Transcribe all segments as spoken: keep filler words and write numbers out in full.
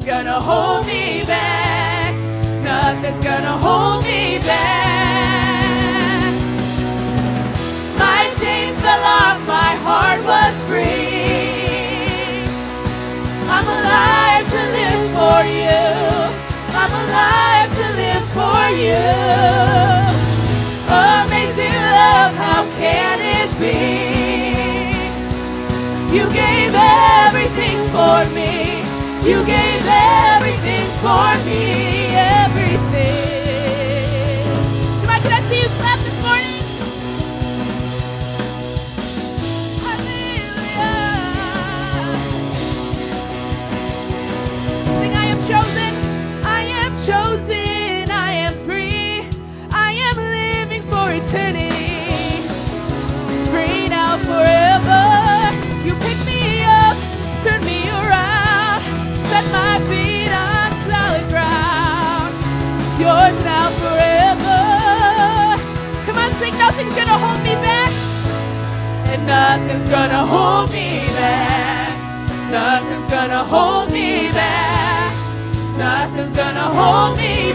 Nothing's gonna hold me back. Nothing's gonna hold me back. My chains fell off, my heart was free. I'm alive to live for you. I'm alive to live for you. Amazing love, how can it be? You gave everything for me. You gave everything for me. Everything. Come on, can I see you clap this morning? Hallelujah. Sing, I am chosen. I am chosen. I am free. I am living for eternity. Free now forever. You pick me up, turn me around, set my feet on solid ground. Yours now forever. Come on, sing, nothing's gonna hold me back. And nothing's gonna hold me back. Nothing's gonna hold me back. Nothing's gonna hold me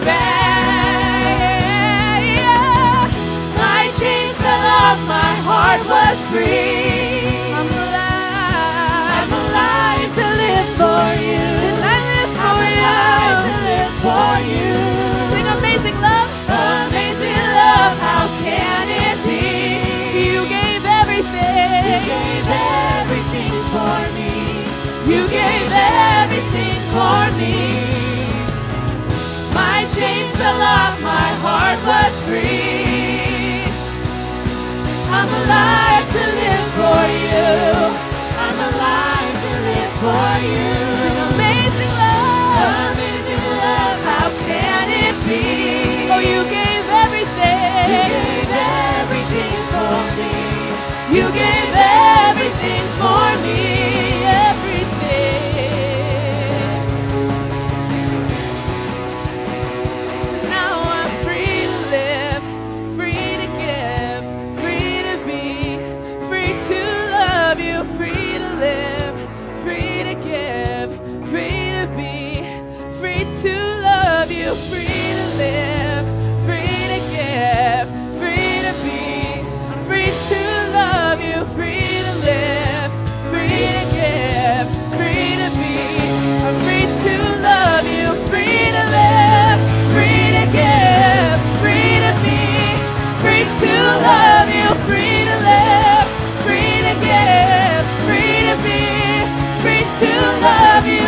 back. Yeah. My chains fell off, my heart was free. I'm alive. I'm alive to live for you. And I live for I'm you. Alive to live for you. Sing amazing love. Amazing love, how can it be? You gave everything. You gave everything for me. You gave everything for me. My chains fell off, my heart was free. I'm alive to live for you. I'm alive to live for you. Sing amazing love. Amazing love, how can it be? Oh, you gave everything. You gave everything for me. You gave everything for me. Everything. Now I'm free to live, free to give, free to be, free to love you, free to live, free to give, free to be, free to love you, free to live, free to give, free to be, free to love you, free to live, free to give, free to be, I'm free to love you, free to live, free to give, free to be, free to love you, free to live, free to give, free to be, free to love you,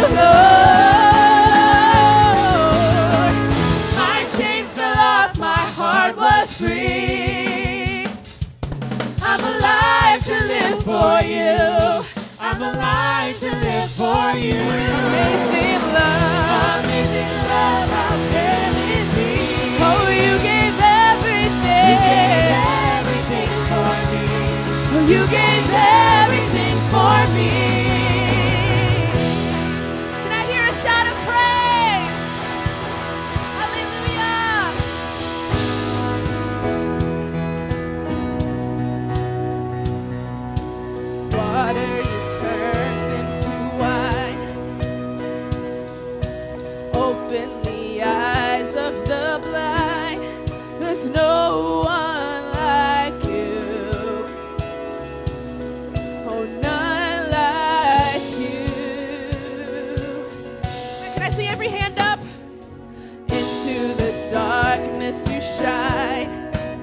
Lord. My chains fell off, my heart was free. I'm alive to live for you. I'm alive to live for you. Amazing love. Amazing love, how can it be? Oh, you gave everything. You gave everything for me. Oh, you gave everything for me. Can I hear a shout of praise? Hallelujah. Water you turned into wine. Open the eyes of the blind. There's no one like you. Oh, none like you. Can I see every hand up? Into the darkness you shine.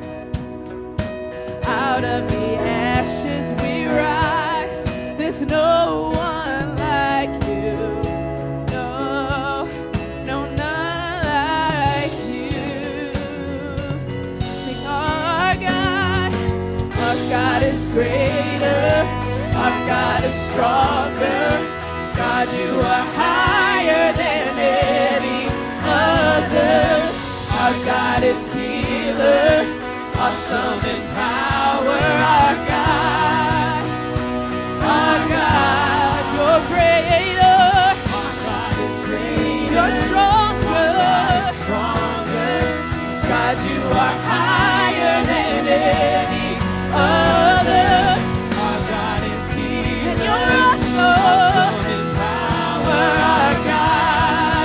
Out of the ashes we rise. There's no one like you. No, no, none like you. Sing, our God, our God is greater. Our God is stronger. God, you are higher than any other. Our God is healer. Awesome in power, our God. Our God, you're greater. Our God is greater. You're stronger. Stronger. God, you are higher than any other. Our God is here. And you're awesome. Awesome in power, our God.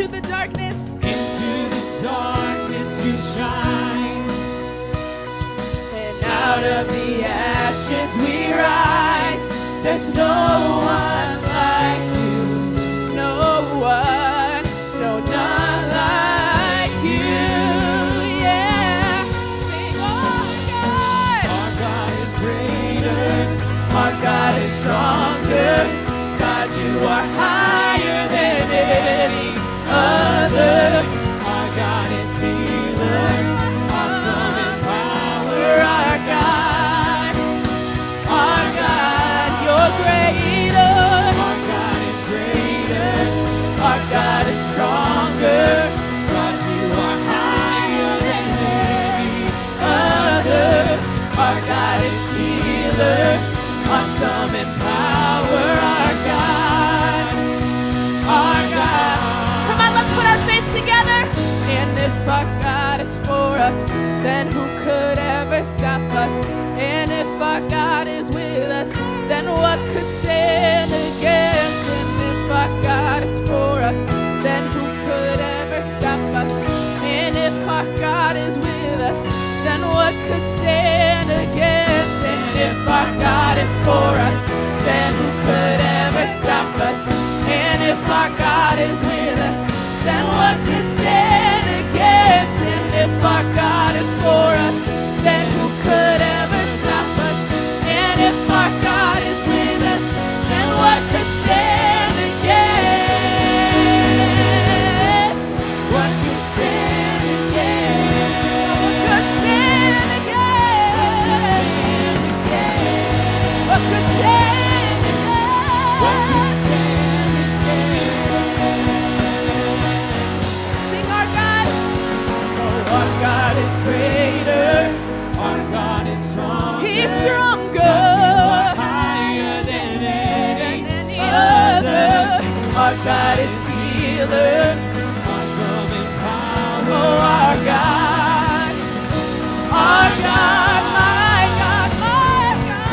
into the darkness. Into the darkness you shine. And out of the ashes we rise. There's no one like you. No one, no, none like you. Yeah. Sing, oh God. Our God is greater. Our God is stronger. God, you are higher than any other. Our God is healer. Awesome in power. Our God, our God, you're greater. Our God is greater. Our God is stronger. God, you are higher than any Other, our God is healer. Awesome in power. Our God, our God. Come on, let's put our faith together. And if our God is for us, then who could ever stop us? And if our God is with us, then what could stand against? And if our God is for us, then who could ever stop us? And if our God is with us, then what could stand against? And if our God is for us, then who could ever stop us? And if our God is with us, then what could stand against? And if our God is for us, then who could ever stop us? And if our God is with us, then what could stand against? What could stand against? What could stand against? What could stand against? Sing our God. Oh, our God is greater. Our God is strong. He's stronger Higher than any, than any other. Our God is healer. awesome in power. Oh, our God. Our God, my God, my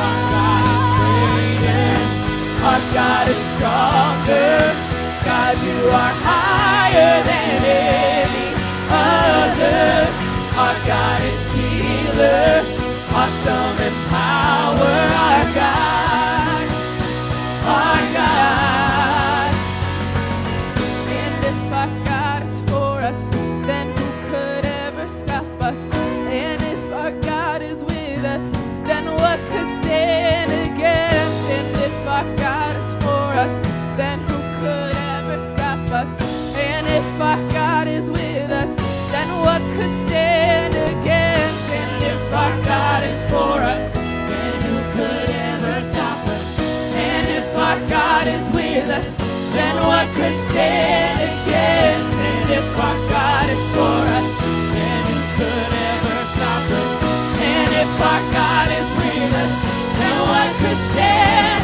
God. Our God is stronger. God, you are higher than any other. Our God is healer. Awesome in power. Our God. Our God. And if our God is for us, then who could ever stop us? And if our God is with us, then what could stand against? And if our God is for us, then who could ever stop us? And if our God is with us, then what could stand against? And if our God is for us, then who could ever stop us? And if our God is with us, then what could stand against? And if our God is for us, then who could ever stop us? And if our God is with us, then what could stand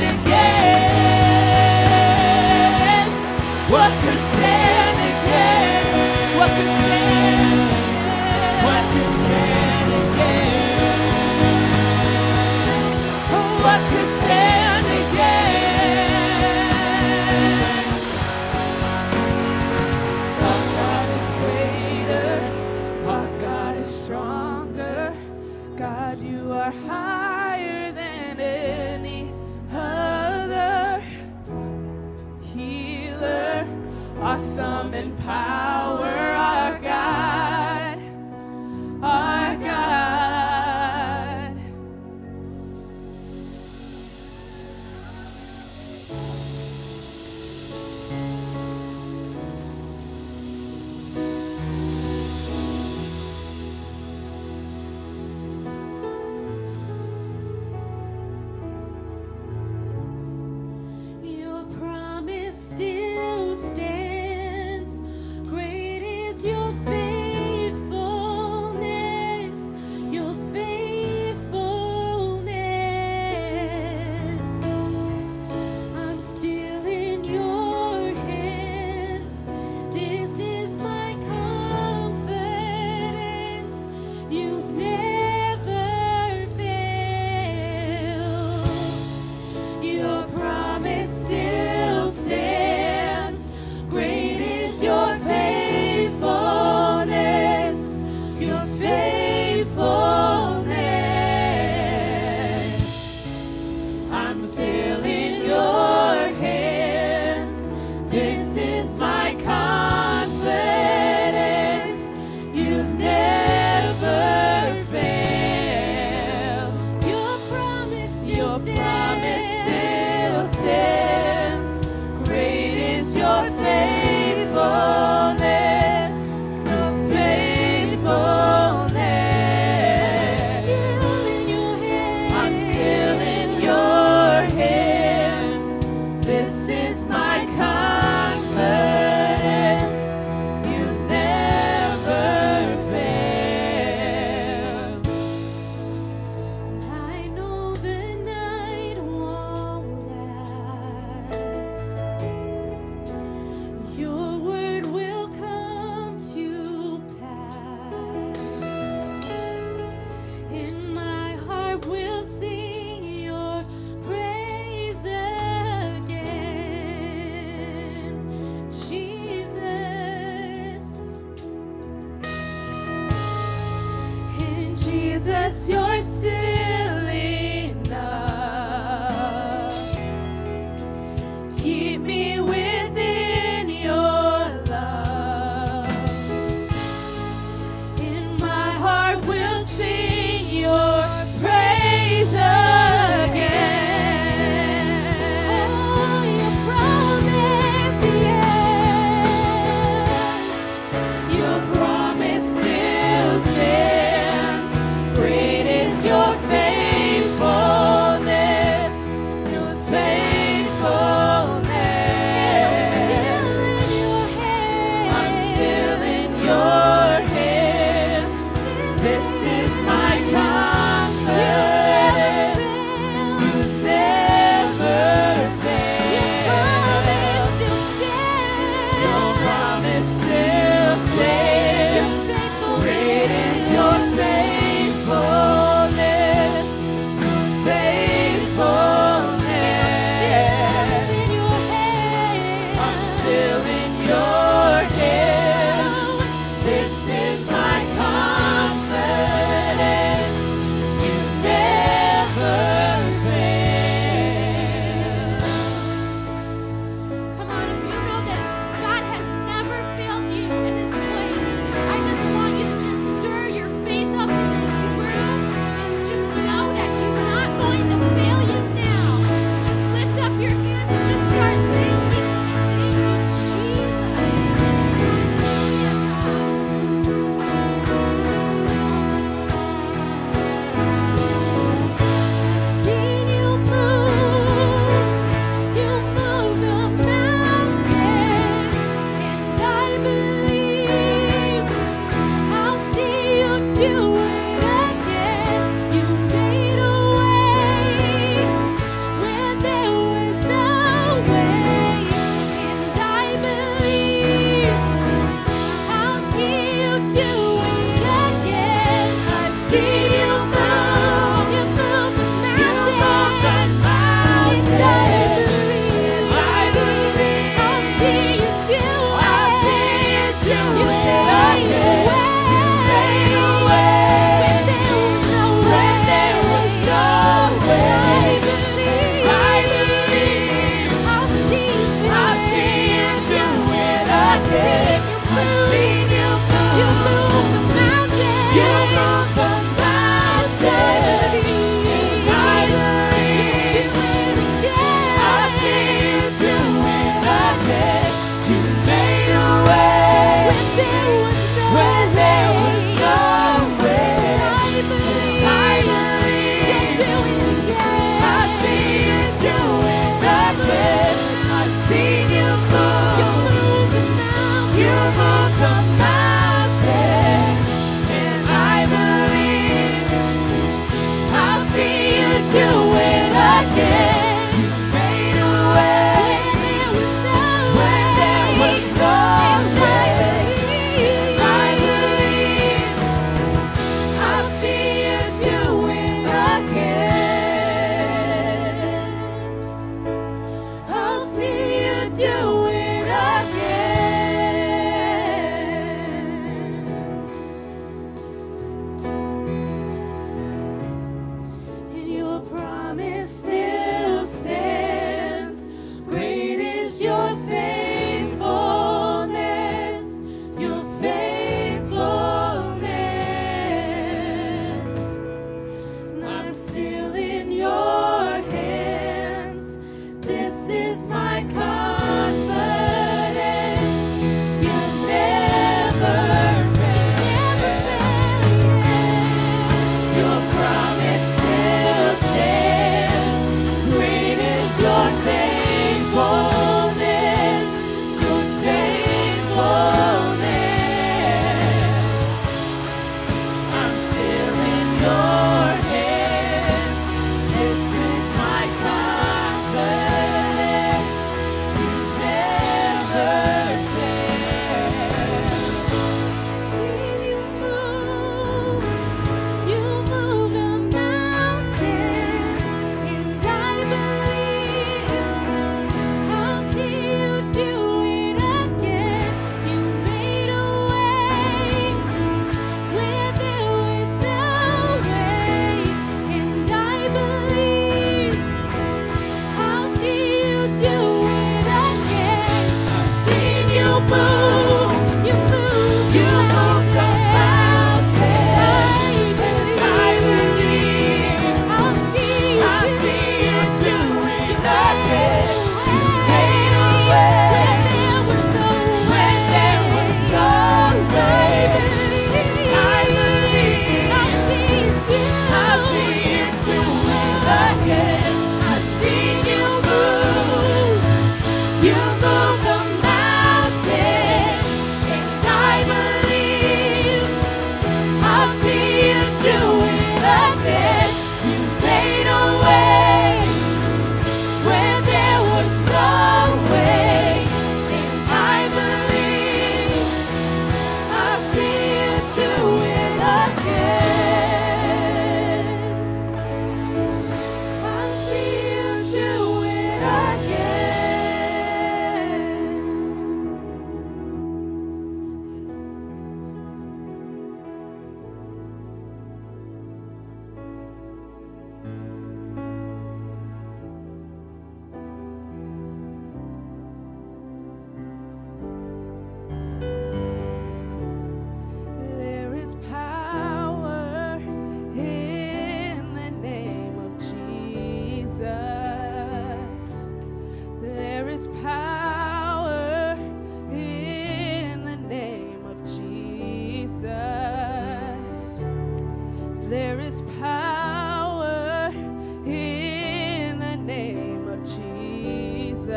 against? What could stand against? What could stand against? What could stand against? Oh, what could stand against? Our God is greater. Our God is stronger. God, you are higher than any other. Healer, awesome in power. Our God, our God. Your promise still stands. Great is Jesus, you're still enough. Keep me within your love. In my heart will sing your praise again. Oh, your promise, yeah. Your promise still stands. Great is is power in the name of Jesus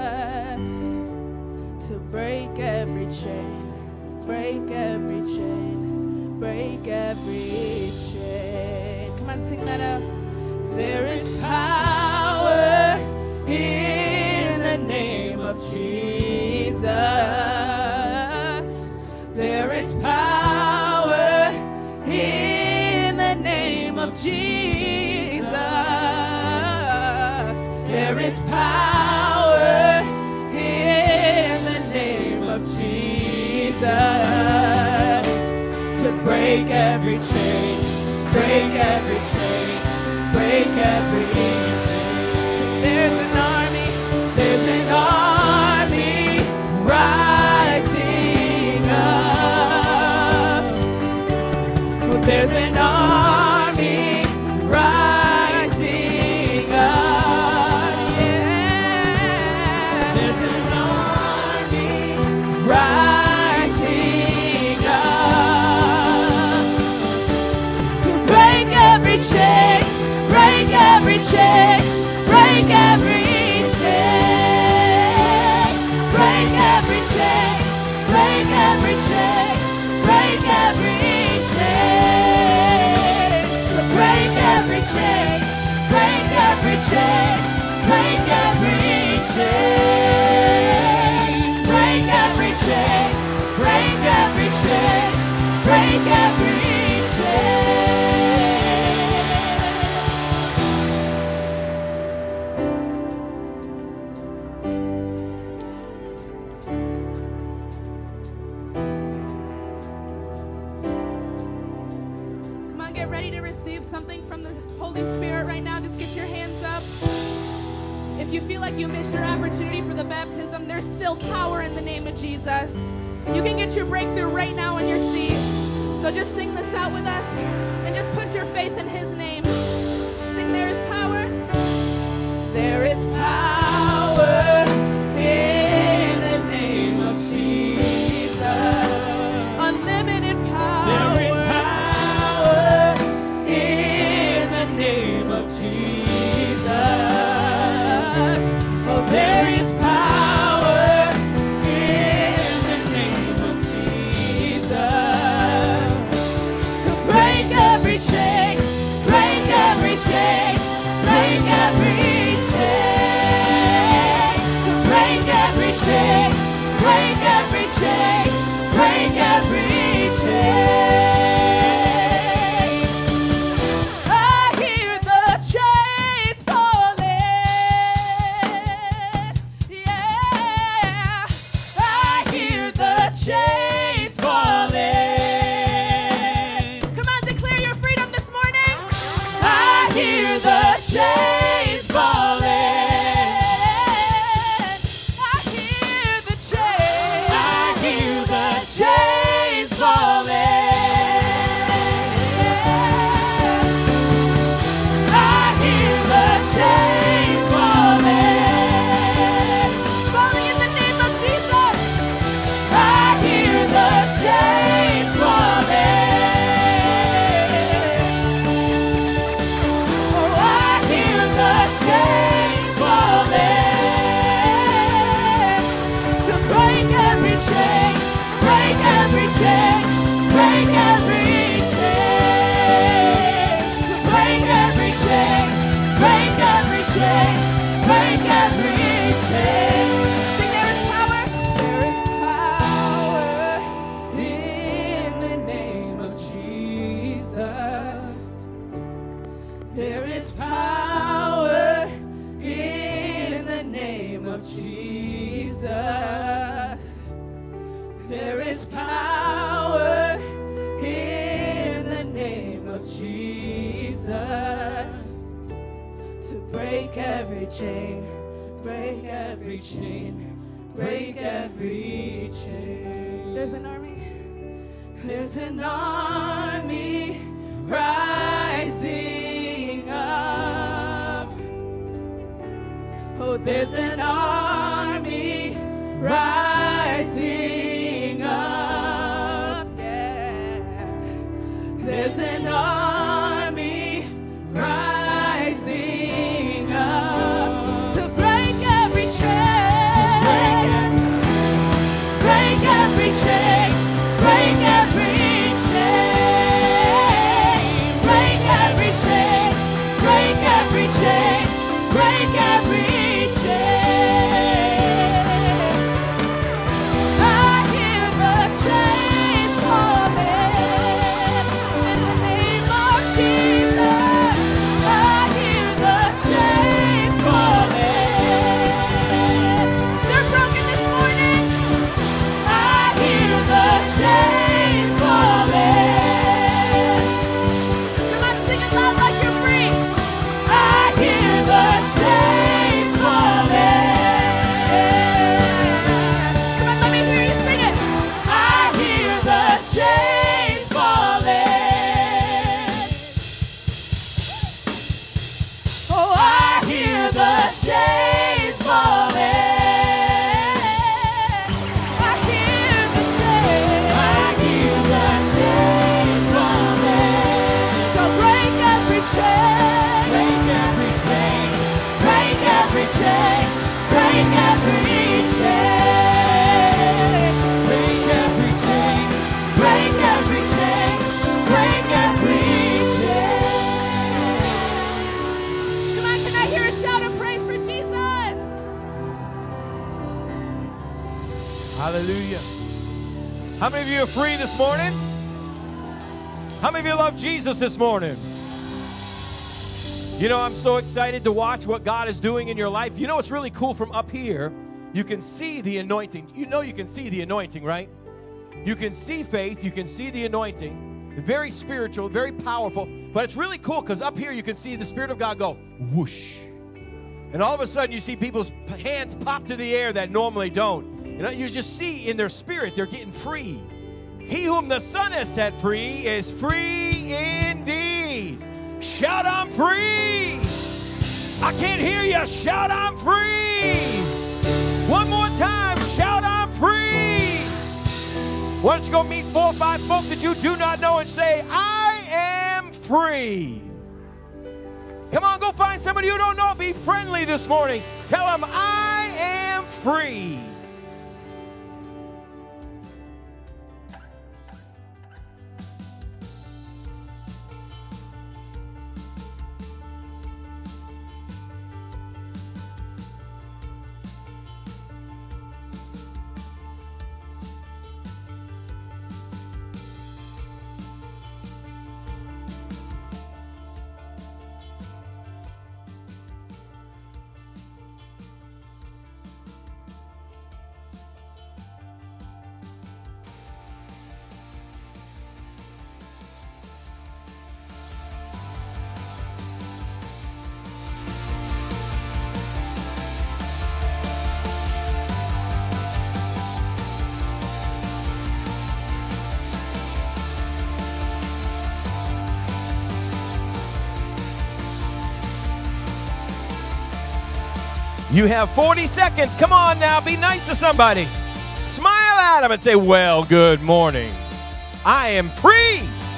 to break every chain, break every chain, break every chain. Come on, sing that out. There is power in the name of Jesus. There is power in the name of Jesus. There is power in the name of Jesus to break every chain, break every chain, break every chain. So there's an army, there's an army rising up. Oh, there's an army rising up. Yeah. There's an army rising up to break every chain, break every chain, break every chain, break every chain, break every chain, break every chain, to break every chain, break every chain, break every chain, break every chain, break every chain, break every chain. Get ready to receive something from the Holy Spirit right now. Just get your hands up. If you feel like you missed your opportunity for the baptism, there's still power in the name of Jesus. You can get your breakthrough right now in your seat. So just sing this out with us and just put your faith in His name. Sing, there is power. There is power in the name of Jesus. Unlimited power. There is power in the name of Jesus. Oh, there is power in the name of Jesus to break every chain, break every chain, break every chain, to break every chain, break every chain, break every chain. Chains falling. Come on, declare your freedom this morning. I hear the chains falling. I hear the chains. I hear the chains falling. I hear the chains falling. Falling in the name of Jesus. I hear the chains falling. Oh, I hear the chains falling. To break every chain, break every chain, break every chain. To break every chain, break every chain, break every chain. Sing, there is power. There is power in the name of Jesus. There is power in the name of Jesus. There is power in the name of Jesus to break every chain, to break every chain, break every chain. There's an army. There's an army rising up. Oh, there's an army rising up. Yeah. There's an army Hallelujah. How many of you are free this morning? How many of you love Jesus this morning? You know, I'm so excited to watch what God is doing in your life. You know what's really cool from up here? You can see the anointing. You know you can see the anointing, right? You can see faith. You can see the anointing. Very spiritual, very powerful. But it's really cool because up here you can see the Spirit of God go whoosh. And all of a sudden you see people's hands pop to the air that normally don't. And you just see in their spirit they're getting free. He whom the Son has set free is free indeed. Shout, I'm free. I can't hear you. Shout, I'm free. One more time. Shout, I'm free. Why don't you go meet four or five folks that you do not know and say, I am free. Come on, go find somebody you don't know. Be friendly this morning. Tell them, I am free. You have forty seconds. Come on now. Be nice to somebody. Smile at them and say, well, good morning. I am free.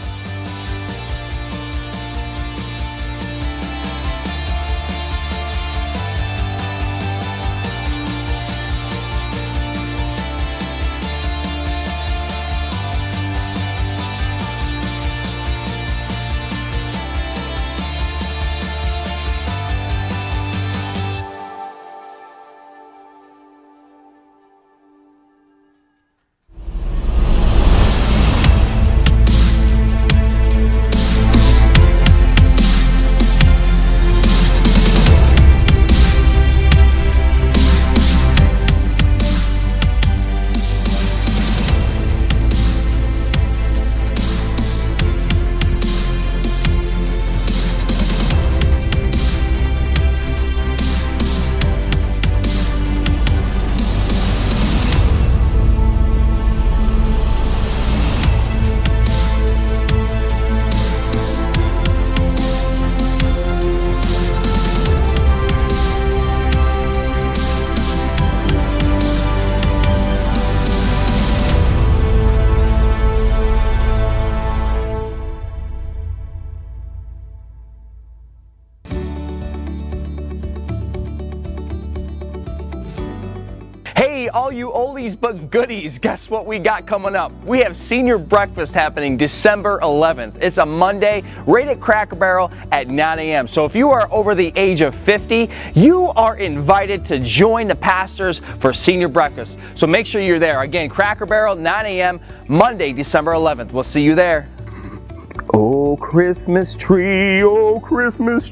Hey, all you oldies but goodies, guess what we got coming up? We have senior breakfast happening December eleventh. It's a Monday, right at Cracker Barrel at nine a m So if you are over the age of fifty, you are invited to join the pastors for senior breakfast. So make sure you're there. Again, Cracker Barrel, nine a m Monday, December eleventh. We'll see you there. Oh, Christmas tree, oh, Christmas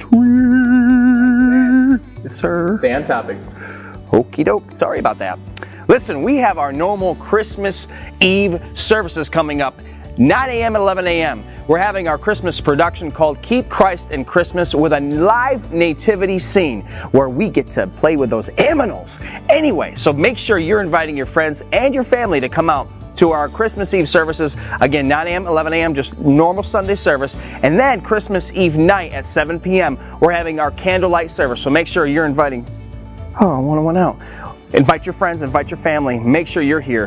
tree. Yes, sir. Stay on topic. Okie doke. Sorry about that. Listen, we have our normal Christmas Eve services coming up, nine a m and eleven a m We're having our Christmas production called Keep Christ in Christmas with a live nativity scene where we get to play with those aminals. Anyway, so make sure you're inviting your friends and your family to come out to our Christmas Eve services. Again, nine a m, eleven a m, just normal Sunday service. And then Christmas Eve night at seven p m, we're having our candlelight service. So make sure you're inviting. Oh, one went out. Invite your friends, invite your family. Make sure you're here.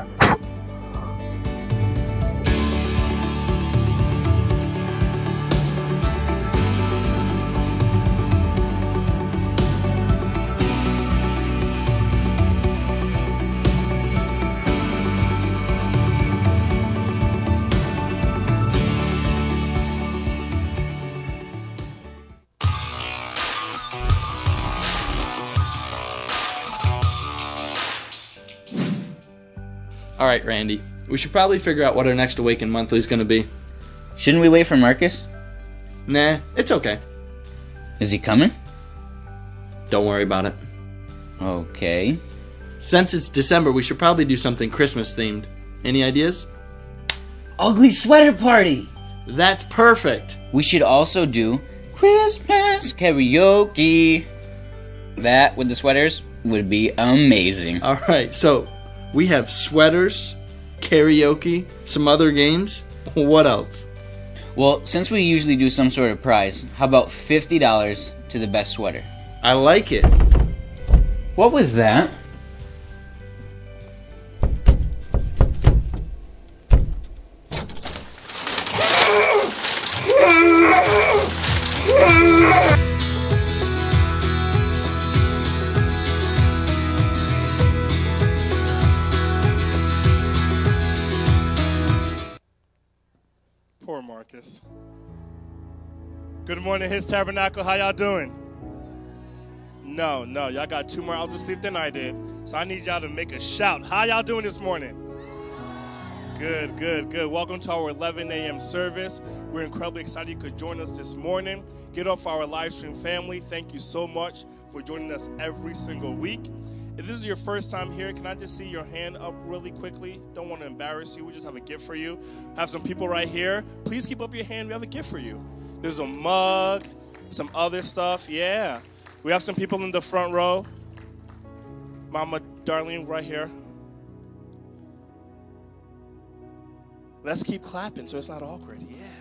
All right, Randy. We should probably figure out what our next Awaken Monthly is going to be. Shouldn't we wait for Marcus? Nah, it's okay. Is he coming? Don't worry about it. Okay. Since it's December, we should probably do something Christmas-themed. Any ideas? Ugly sweater party! That's perfect! We should also do Christmas karaoke. That, with the sweaters, would be amazing. All right, so we have sweaters, karaoke, some other games. What else? Well, since we usually do some sort of prize, how about fifty dollars to the best sweater? I like it. What was that? Poor Marcus. Good morning, His Tabernacle. How y'all doing? No, no, y'all got two more hours of sleep than I did. So I need y'all to make a shout. How y'all doing this morning? Good, good, good. Welcome to our eleven a.m. service. We're incredibly excited you could join us this morning. Get off our live stream family. Thank you so much for joining us every single week. If this is your first time here, can I just see your hand up really quickly? Don't want to embarrass you. We just have a gift for you. Have some people right here. Please keep up your hand. We have a gift for you. There's a mug, some other stuff. Yeah. We have some people in the front row. Mama Darlene right here. Let's keep clapping so it's not awkward.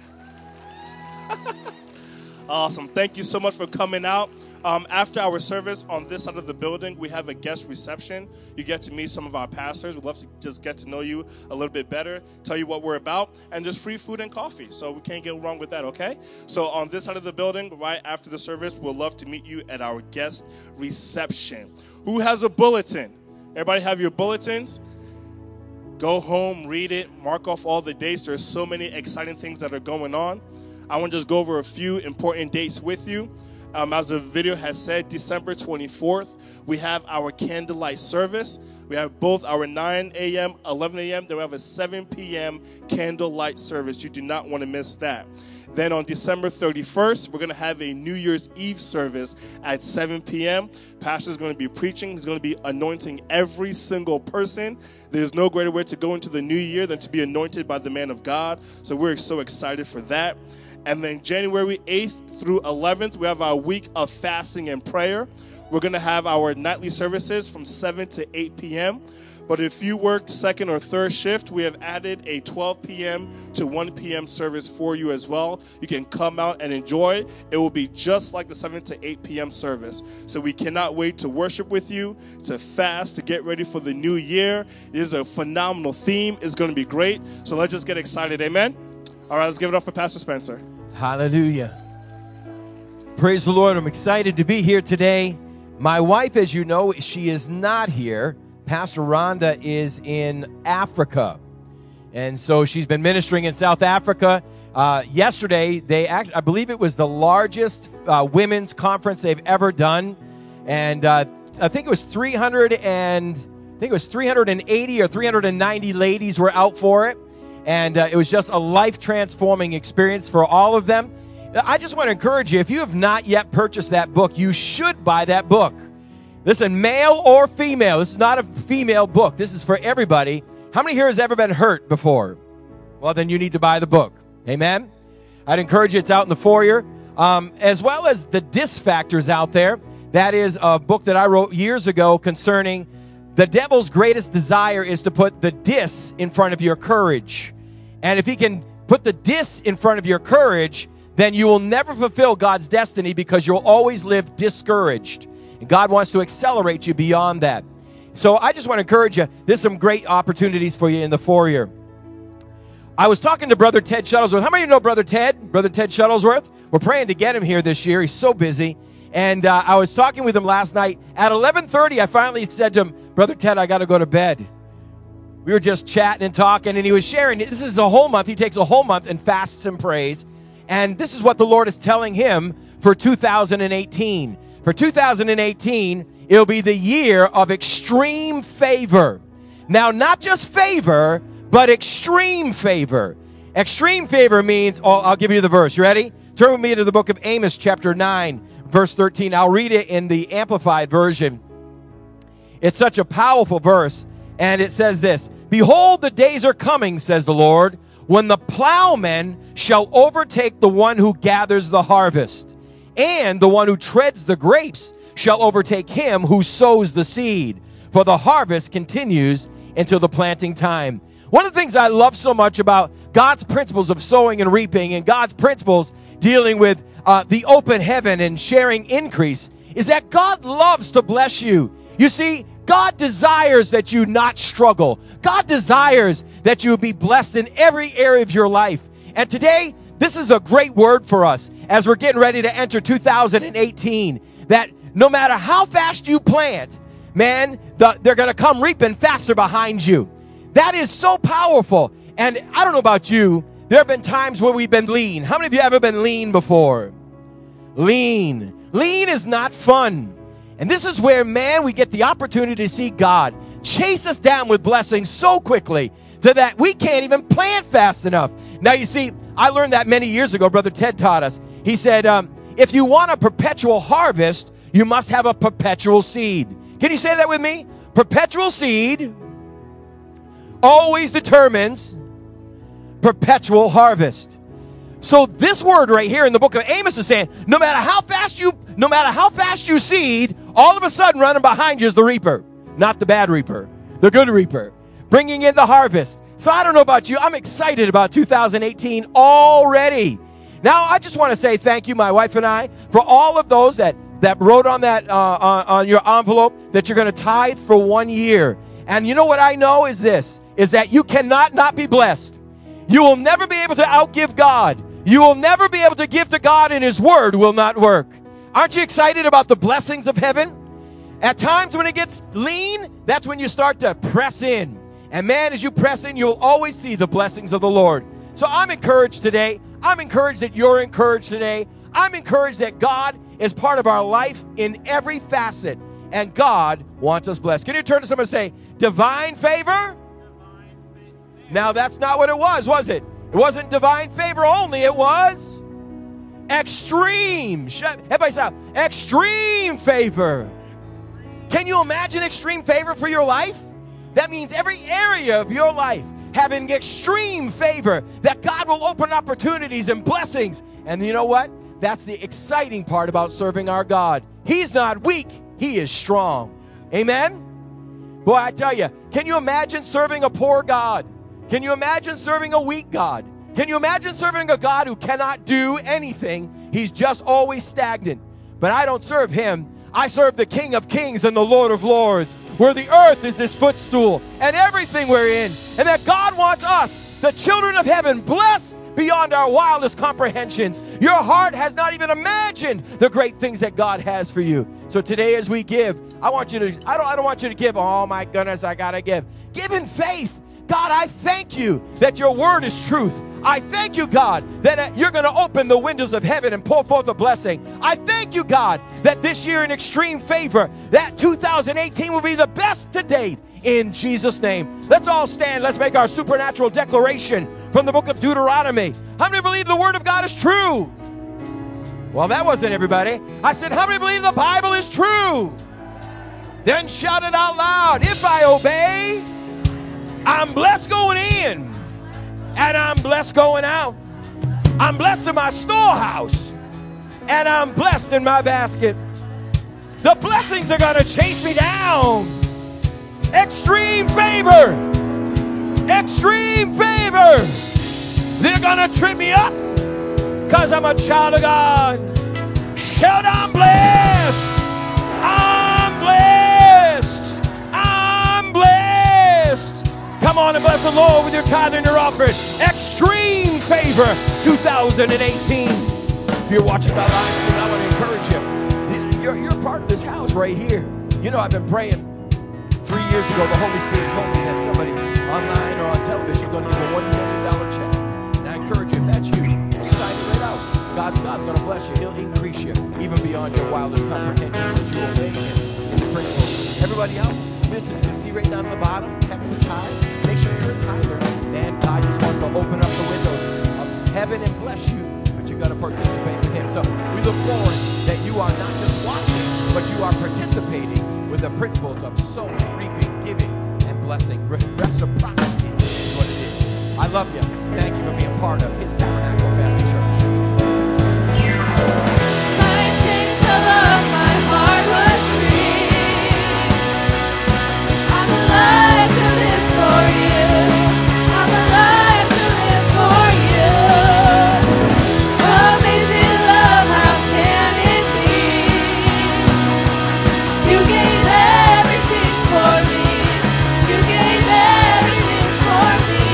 Yeah. Awesome. Thank you so much for coming out. Um, after our service on this side of the building, we have a guest reception. You get to meet some of our pastors. We'd love to just get to know you a little bit better, tell you what we're about, and there's free food and coffee. So we can't get wrong with that, okay? So on this side of the building, right after the service, we'll love to meet you at our guest reception. Who has a bulletin? Everybody have your bulletins? Go home, read it, mark off all the dates. There's so many exciting things that are going on. I want to just go over a few important dates with you. Um, as the video has said, December twenty-fourth, we have our candlelight service. We have both our nine a.m., eleven a.m., then we have a seven p.m. candlelight service. You do not want to miss that. Then on December thirty-first, we're going to have a New Year's Eve service at seven p.m. Pastor's going to be preaching. He's going to be anointing every single person. There's no greater way to go into the new year than to be anointed by the man of God. So we're so excited for that. And then January eighth through eleventh, we have our week of fasting and prayer. We're going to have our nightly services from seven to eight p.m. But if you work second or third shift, we have added a twelve p.m. to one p.m. service for you as well. You can come out and enjoy. It will be just like the seven to eight p.m. service. So we cannot wait to worship with you, to fast, to get ready for the new year. It is a phenomenal theme. It's going to be great. So let's just get excited. Amen? All right, let's give it up for Pastor Spencer. Hallelujah. Praise the Lord. I'm excited to be here today. My wife, as you know, she is not here. Pastor Rhonda is in Africa. And so she's been ministering in South Africa. Uh, yesterday, they act, I believe it was the largest uh, women's conference they've ever done. And uh, I think it was three hundred and I think it was three hundred eighty or three hundred ninety ladies were out for it. And uh, it was just a life-transforming experience for all of them. I just want to encourage you, if you have not yet purchased that book, you should buy that book. Listen, male or female, this is not a female book. This is for everybody. How many here has ever been hurt before? Well, then you need to buy the book. Amen? I'd encourage you. It's out in the foyer. Um, as well as the Dis Factors out there. That is a book that I wrote years ago concerning the devil's greatest desire is to put the dis in front of your courage. And if he can put the dis in front of your courage, then you will never fulfill God's destiny because you'll always live discouraged. And God wants to accelerate you beyond that. So I just want to encourage you. There's some great opportunities for you in the foyer. I was talking to Brother Ted Shuttlesworth. How many of you know Brother Ted? Brother Ted Shuttlesworth? We're praying to get him here this year. He's so busy. And uh, I was talking with him last night. At eleven thirty, I finally said to him, Brother Ted, I got to go to bed. We were just chatting and talking, and he was sharing. This is a whole month. He takes a whole month and fasts and prays. And this is what the Lord is telling him for two thousand eighteen. For two thousand eighteen, it'll be the year of extreme favor. Now, not just favor, but extreme favor. Extreme favor means, oh, I'll give you the verse. You ready? Turn with me to the book of Amos, chapter nine, verse thirteen. I'll read it in the Amplified version. It's such a powerful verse, and it says this: Behold, the days are coming, says the Lord, when the plowman shall overtake the one who gathers the harvest, and the one who treads the grapes shall overtake him who sows the seed, for the harvest continues until the planting time. One of the things I love so much about God's principles of sowing and reaping, and God's principles dealing with uh, the open heaven and sharing increase, is that God loves to bless you. You see, God desires that you not struggle. God desires that you be blessed in every area of your life. And today, this is a great word for us as we're getting ready to enter two thousand eighteen, that no matter how fast you plant, man, the, they're going to come reaping faster behind you. That is so powerful. And I don't know about you, there have been times where we've been lean. How many of you have ever been lean before? Lean. Lean is not fun. And this is where, man, we get the opportunity to see God chase us down with blessings so quickly to that we can't even plant fast enough. Now, you see, I learned that many years ago. Brother Ted taught us. He said, um, if you want a perpetual harvest, you must have a perpetual seed. Can you say that with me? Perpetual seed always determines perpetual harvest. So this word right here in the book of Amos is saying, no matter how fast you, no matter how fast you seed, all of a sudden running behind you is the reaper, not the bad reaper, the good reaper, bringing in the harvest. So I don't know about you, I'm excited about two thousand eighteen already. Now I just want to say thank you, my wife and I, for all of those that that wrote on that uh, on, on your envelope that you're going to tithe for one year. And you know what I know is this, is that you cannot not be blessed. You will never be able to outgive God. You will never be able to give to God, and His word will not work. Aren't you excited about the blessings of heaven? At times when it gets lean, that's when you start to press in. And man, as you press in, you'll always see the blessings of the Lord. So I'm encouraged today. I'm encouraged that you're encouraged today. I'm encouraged that God is part of our life in every facet. And God wants us blessed. Can you turn to someone and say, divine favor? Now, that's not what it was, was it? It wasn't divine favor only. It was extreme. Everybody shout, extreme favor. Can you imagine extreme favor for your life? That means every area of your life having extreme favor, that God will open opportunities and blessings. And you know what? That's the exciting part about serving our God. He's not weak. He is strong. Amen? Boy, I tell you, can you imagine serving a poor God? Can you imagine serving a weak God? Can you imagine serving a God who cannot do anything? He's just always stagnant. But I don't serve Him. I serve the King of Kings and the Lord of Lords, where the earth is His footstool and everything we're in. And that God wants us, the children of heaven, blessed beyond our wildest comprehensions. Your heart has not even imagined the great things that God has for you. So today as we give, I want you to, I don't, I don't want you to give, oh my goodness, I gotta give. Give in faith. God, I thank you that your word is truth. I thank you, God, that you're going to open the windows of heaven and pour forth a blessing. I thank you, God, that this year in extreme favor, that two thousand eighteen will be the best to date. In Jesus' name. Let's all stand. Let's make our supernatural declaration from the book of Deuteronomy. How many believe the word of God is true? Well, that wasn't everybody. I said, how many believe the Bible is true? Then shout it out loud. If I obey, I'm blessed going in, and I'm blessed going out. I'm blessed in my storehouse, and I'm blessed in my basket. The blessings are going to chase me down. Extreme favor. Extreme favor. They're going to trip me up because I'm a child of God. Shout, I'm blessed. I'm blessed. I'm blessed. Come on and bless the Lord with your tithe and your offering. Extreme favor two thousand eighteen. If you're watching by live, I want to encourage you. You're, you're part of this house right here. You know, I've been praying. Three years ago, the Holy Spirit told me that somebody online or on television is going to give a one million dollars check. And I encourage you, if that's you, just sign it right out. God's, God's going to bless you. He'll increase you even beyond your wildest comprehension as you obey Him in the principle. Everybody else, Christmas, and you can see right down at the bottom, text the tithe. Make sure you're a tither. Man, God just wants to open up the windows of heaven and bless you, but you got to participate with Him. So we look forward that you are not just watching, but you are participating with the principles of sowing, reaping, giving, and blessing. Re- reciprocity is what it is. I love you. Thank you for being part of His Tabernacle Family Church. My chains fell off, my heart was free. I'm alive to live for you. I'm alive to live for you. Amazing love, how can it be? You gave everything for me. You gave everything for me.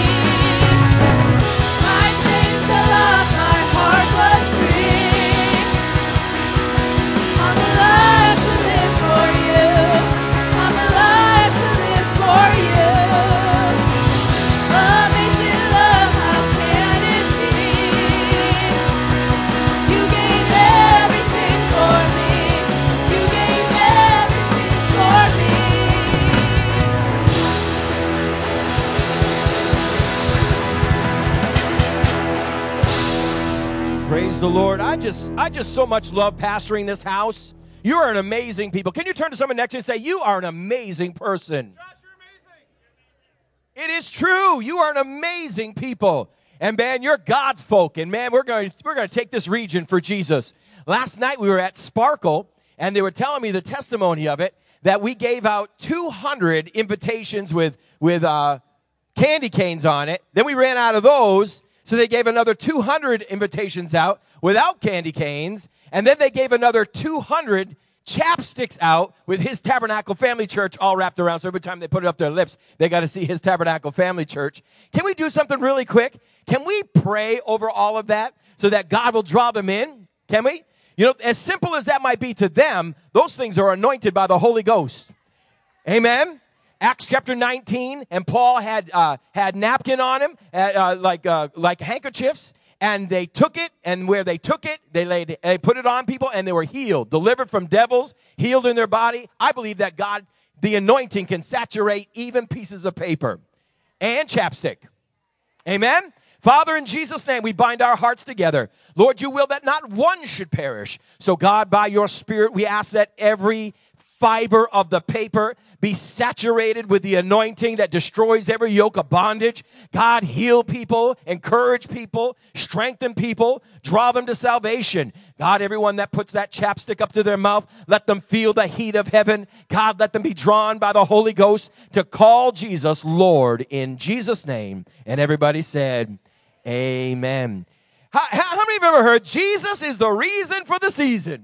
My chains fell off, my heart was free. I'm alive to live for you. I'm alive to live for you. Amazing love, how can it be? You gave everything for me. You gave everything for me. Praise the Lord. I just I just so much love pastoring this house. You are an amazing people. Can you turn to someone next to you and say, you are an amazing person? It is true. You are an amazing people. And man, you're God's folk. And man, we're going we're going to take this region for Jesus. Last night we were at Sparkle, and they were telling me the testimony of it, that we gave out two hundred invitations with, with uh, candy canes on it. Then we ran out of those, so they gave another two hundred invitations out without candy canes. And then they gave another two hundred chapsticks out with His Tabernacle Family Church all wrapped around. So every time they put it up their lips, they got to see His Tabernacle Family Church. Can we do something really quick? Can we pray over all of that so that God will draw them in? Can we? You know, as simple as that might be to them, those things are anointed by the Holy Ghost. Amen? Acts chapter nineteen, and Paul had uh, had napkin on him, uh, uh, like uh, like handkerchiefs, and they took it, and where they took it, they laid, they put it on people, and they were healed, delivered from devils, healed in their body. I believe that God, the anointing, can saturate even pieces of paper and chapstick. Amen? Father, in Jesus' name, we bind our hearts together. Lord, you will that not one should perish. So God, by your Spirit, we ask that every fiber of the paper be saturated with the anointing that destroys every yoke of bondage. God, heal people, encourage people, strengthen people, draw them to salvation. God, everyone that puts that chapstick up to their mouth, let them feel the heat of heaven. God, let them be drawn by the Holy Ghost to call Jesus Lord in Jesus' name. And everybody said, amen. How, how, how many have ever heard Jesus is the reason for the season?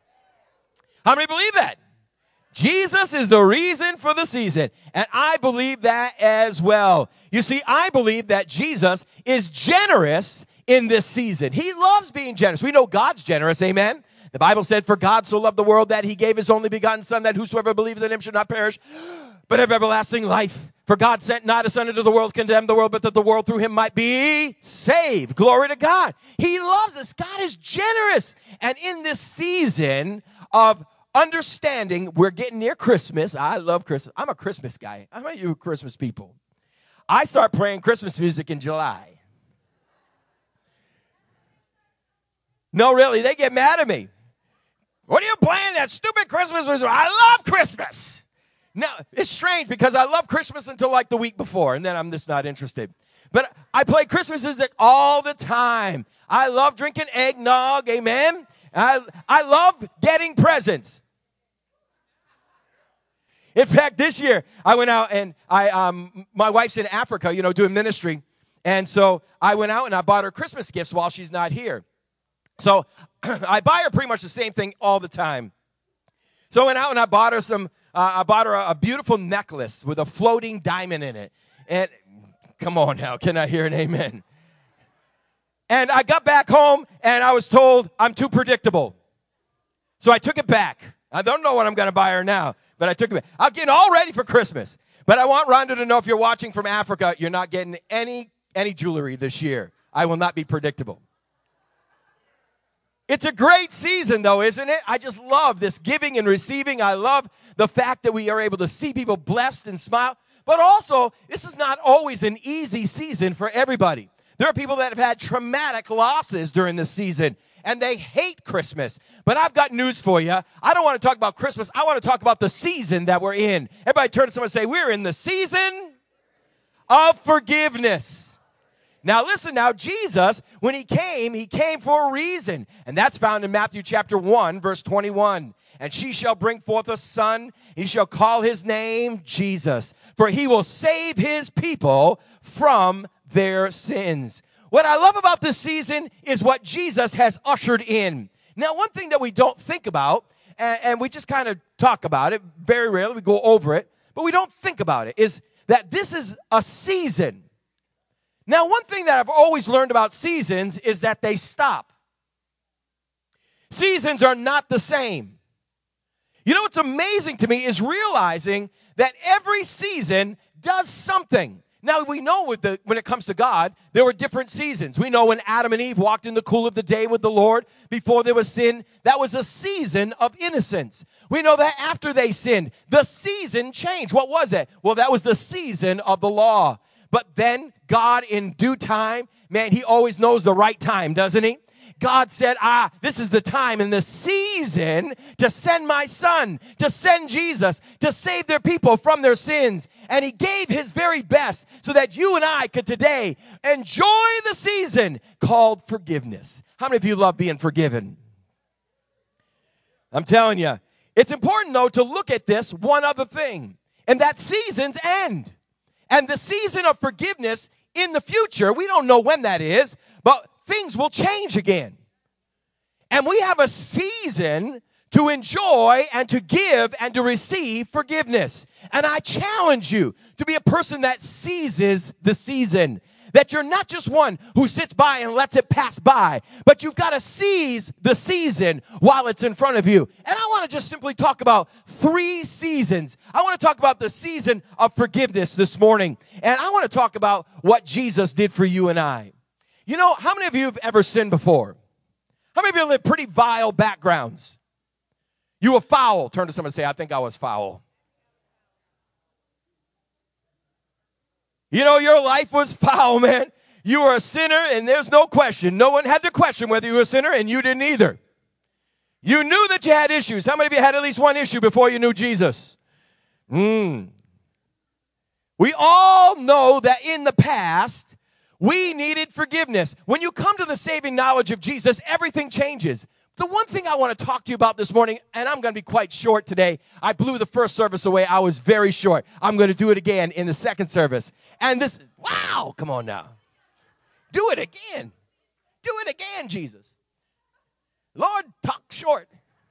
How many believe that? Jesus is the reason for the season. And I believe that as well. You see, I believe that Jesus is generous in this season. He loves being generous. We know God's generous, amen? The Bible said, for God so loved the world that He gave His only begotten Son, that whosoever believeth in Him should not perish, but have everlasting life. For God sent not a Son into the world to condemn the world, but that the world through Him might be saved. Glory to God. He loves us. God is generous. And in this season of understanding, we're getting near Christmas. I love Christmas. I'm a Christmas guy. How many of you are Christmas people? I start playing Christmas music in July. No, really, they get mad at me. What are you playing that stupid Christmas music? I love Christmas. Now, it's strange because I love Christmas until like the week before, and then I'm just not interested. But I play Christmas music all the time. I love drinking eggnog, amen? I, I love getting presents. In fact, this year, I went out and I, um, my wife's in Africa, you know, doing ministry. And so I went out and I bought her Christmas gifts while she's not here. So I buy her pretty much the same thing all the time. So I went out and I bought her some, uh, I bought her a, a beautiful necklace with a floating diamond in it. And come on now, can I hear an amen? And I got back home and I was told I'm too predictable. So I took it back. I don't know what I'm going to buy her now, but I took it back. I'm getting all ready for Christmas. But I want Rhonda to know, if you're watching from Africa, you're not getting any, any jewelry this year. I will not be predictable. It's a great season, though, isn't it? I just love this giving and receiving. I love the fact that we are able to see people blessed and smile. But also, this is not always an easy season for everybody. There are people that have had traumatic losses during this season, and they hate Christmas. But I've got news for you. I don't want to talk about Christmas. I want to talk about the season that we're in. Everybody turn to someone and say, we're in the season of forgiveness. Now listen now, Jesus, when he came, he came for a reason. And that's found in Matthew chapter one, verse twenty-one. And she shall bring forth a son, he shall call his name Jesus, for he will save his people from their sins. What I love about this season is what Jesus has ushered in. Now, one thing that we don't think about, and, and we just kind of talk about it, very rarely we go over it, but we don't think about it, is that this is a season. Now, one thing that I've always learned about seasons is that they stop. Seasons are not the same. You know what's amazing to me is realizing that every season does something. Now, we know with the, when it comes to God, there were different seasons. We know when Adam and Eve walked in the cool of the day with the Lord before there was sin, that was a season of innocence. We know that after they sinned, the season changed. What was it? Well, that was the season of the law. But then God, in due time, man, he always knows the right time, doesn't he? God said, ah, this is the time and the season to send my son, to send Jesus, to save their people from their sins. And he gave his very best so that you and I could today enjoy the season called forgiveness. How many of you love being forgiven? I'm telling you, it's important, though, to look at this one other thing, and that seasons end. And the season of forgiveness in the future, we don't know when that is, but things will change again. And we have a season to enjoy and to give and to receive forgiveness. And I challenge you to be a person that seizes the season. That you're not just one who sits by and lets it pass by, but you've got to seize the season while it's in front of you. And I want to just simply talk about three seasons. I want to talk about the season of forgiveness this morning. And I want to talk about what Jesus did for you and I. You know, how many of you have ever sinned before? How many of you live pretty vile backgrounds? You were foul. Turn to someone and say, I think I was foul. You know, your life was foul, man. You were a sinner, and there's no question. No one had to question whether you were a sinner, and you didn't either. You knew that you had issues. How many of you had at least one issue before you knew Jesus? Hmm. We all know that in the past, we needed forgiveness. When you come to the saving knowledge of Jesus, everything changes. The one thing I want to talk to you about this morning, and I'm going to be quite short today. I blew the first service away. I was very short. I'm going to do it again in the second service. And this, wow, come on now. Do it again. Do it again, Jesus. Lord, talk short.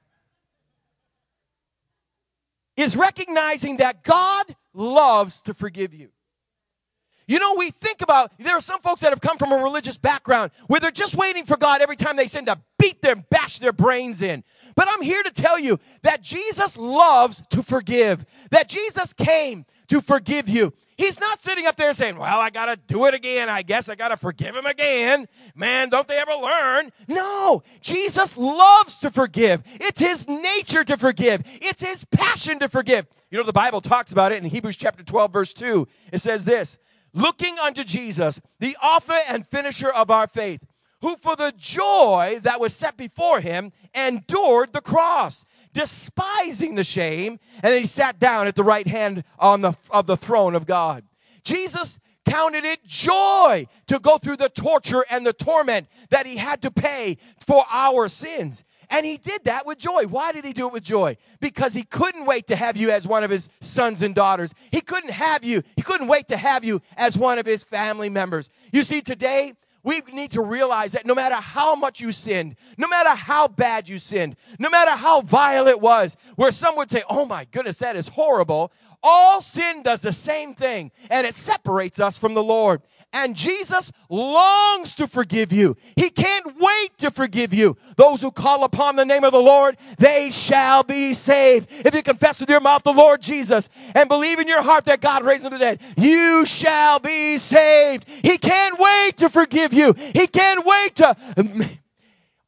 Is recognizing that God loves to forgive you. You know, we think about, there are some folks that have come from a religious background where they're just waiting for God every time they sin to beat them, bash their brains in. But I'm here to tell you that Jesus loves to forgive, that Jesus came to forgive you. He's not sitting up there saying, well, I got to do it again. I guess I got to forgive him again. Man, don't they ever learn? No, Jesus loves to forgive. It's his nature to forgive. It's his passion to forgive. You know, the Bible talks about it in Hebrews chapter twelve, verse two. It says this, looking unto Jesus, the author and finisher of our faith, who for the joy that was set before him endured the cross, despising the shame, and then he sat down at the right hand on the, of the throne of God. Jesus counted it joy to go through the torture and the torment that he had to pay for our sins. And he did that with joy. Why did he do it with joy? Because he couldn't wait to have you as one of his sons and daughters. He couldn't have you. He couldn't wait to have you as one of his family members. You see, today, we need to realize that no matter how much you sinned, no matter how bad you sinned, no matter how vile it was, where some would say, oh my goodness, that is horrible, all sin does the same thing, and it separates us from the Lord. And Jesus longs to forgive you. He can't wait to forgive you. Those who call upon the name of the Lord, they shall be saved. If you confess with your mouth the Lord Jesus and believe in your heart that God raised him from the dead, you shall be saved. He can't wait to forgive you. He can't wait to...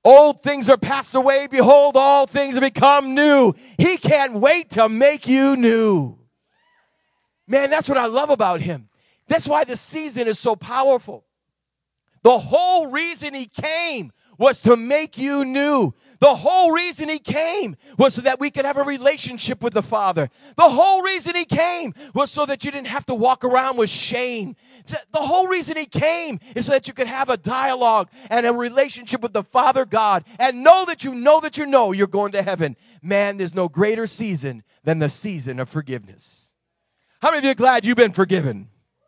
Old things are passed away. Behold, all things have become new. He can't wait to make you new. Man, that's what I love about him. That's why this season is so powerful. The whole reason he came was to make you new. The whole reason he came was so that we could have a relationship with the Father. The whole reason he came was so that you didn't have to walk around with shame. The whole reason he came is so that you could have a dialogue and a relationship with the Father God and know that you know that you know you're going to heaven. Man, there's no greater season than the season of forgiveness. How many of you are glad you've been forgiven?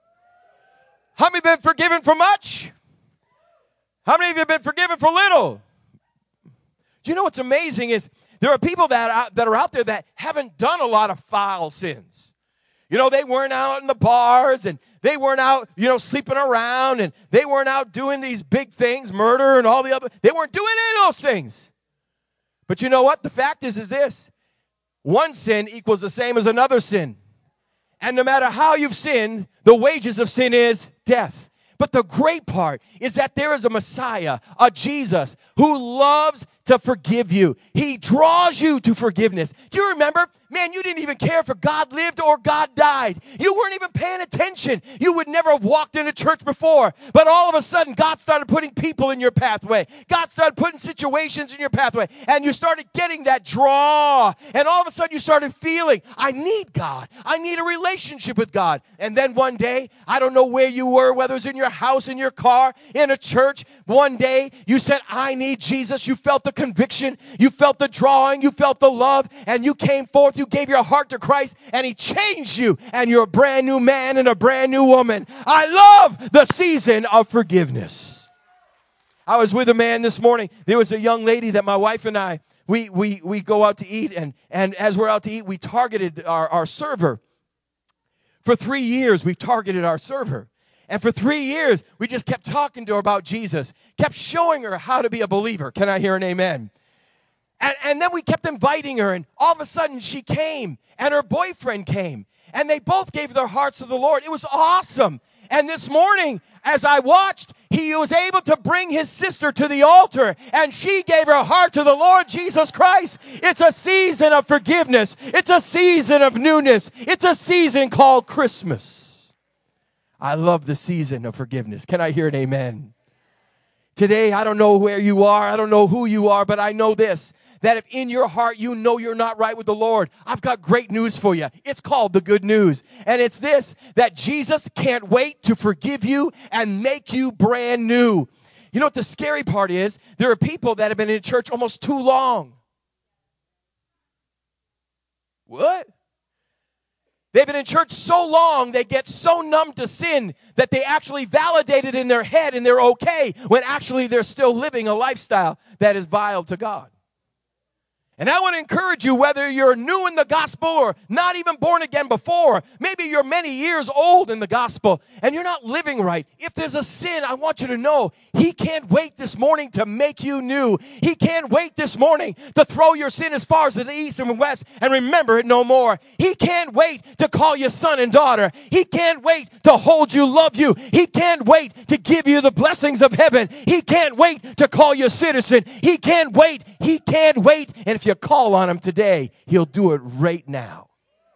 How many have been forgiven for much? How many of you have been forgiven for little? You know what's amazing is there are people that are, that are out there that haven't done a lot of foul sins. You know, they weren't out in the bars and they weren't out, you know, sleeping around and they weren't out doing these big things, murder and all the other. They weren't doing any of those things. But you know what? The fact is, is this. One sin equals the same as another sin. And no matter how you've sinned, the wages of sin is death. But the great part is that there is a Messiah, a Jesus, who loves to forgive you. He draws you to forgiveness. Do you remember? Man, you didn't even care if God lived or God died. You weren't even paying attention. You would never have walked into church before. But all of a sudden, God started putting people in your pathway. God started putting situations in your pathway. And you started getting that draw. And all of a sudden, you started feeling, I need God. I need a relationship with God. And then one day, I don't know where you were, whether it was in your house, in your car, in a church. One day, you said, I need Jesus. You felt the conviction. You felt the drawing. You felt the love. And you came forth. You gave your heart to Christ. And he changed you. And you're a brand new man and a brand new woman. I love the season of forgiveness. I was with a man this morning. There was a young lady that my wife and I, we we we go out to eat. And, and as we're out to eat, we targeted our, our server. For three years, we've targeted our server. And for three years, we just kept talking to her about Jesus, kept showing her how to be a believer. Can I hear an amen? And, and then we kept inviting her, and all of a sudden she came, and her boyfriend came, and they both gave their hearts to the Lord. It was awesome. And this morning, as I watched, he was able to bring his sister to the altar, and she gave her heart to the Lord Jesus Christ. It's a season of forgiveness. It's a season of newness. It's a season called Christmas. I love the season of forgiveness. Can I hear an amen? Today, I don't know where you are. I don't know who you are, but I know this, that if in your heart you know you're not right with the Lord, I've got great news for you. It's called the good news. And it's this, that Jesus can't wait to forgive you and make you brand new. You know what the scary part is? There are people that have been in church almost too long. What? They've been in church so long, they get so numb to sin that they actually validate it in their head and they're okay when actually they're still living a lifestyle that is vile to God. And I want to encourage you, whether you're new in the gospel or not even born again before, maybe you're many years old in the gospel and you're not living right. If there's a sin, I want you to know he can't wait this morning to make you new. He can't wait this morning to throw your sin as far as the east and west and remember it no more. He can't wait to call you son and daughter. He can't wait to hold you, love you. He can't wait to give you the blessings of heaven. He can't wait to call you citizen. He can't wait. He can't wait. And if If you call on him today, he'll do it right now.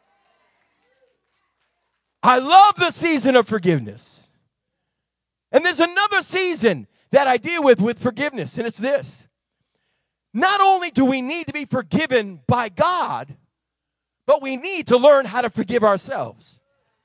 I love the season of forgiveness. And there's another season that I deal with with forgiveness, and it's this. Not only do we need to be forgiven by God, but we need to learn how to forgive ourselves.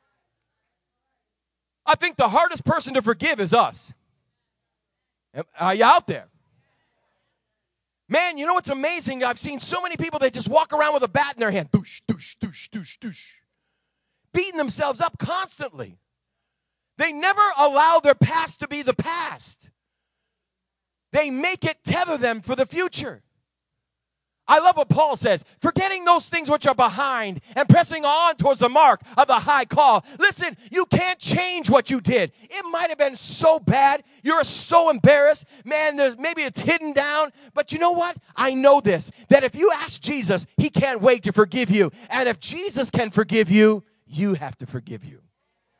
I think the hardest person to forgive is us. Are you out there? Man, you know what's amazing? I've seen so many people that just walk around with a bat in their hand. Doosh, doosh, doosh, doosh, doosh. Beating themselves up constantly. They never allow their past to be the past. They make it tether them for the future. I love what Paul says, forgetting those things which are behind and pressing on towards the mark of the high call. Listen, you can't change what you did. It might have been so bad. You're so embarrassed. Man, there's, maybe it's hidden down. But you know what? I know this, that if you ask Jesus, he can't wait to forgive you. And if Jesus can forgive you, you have to forgive you.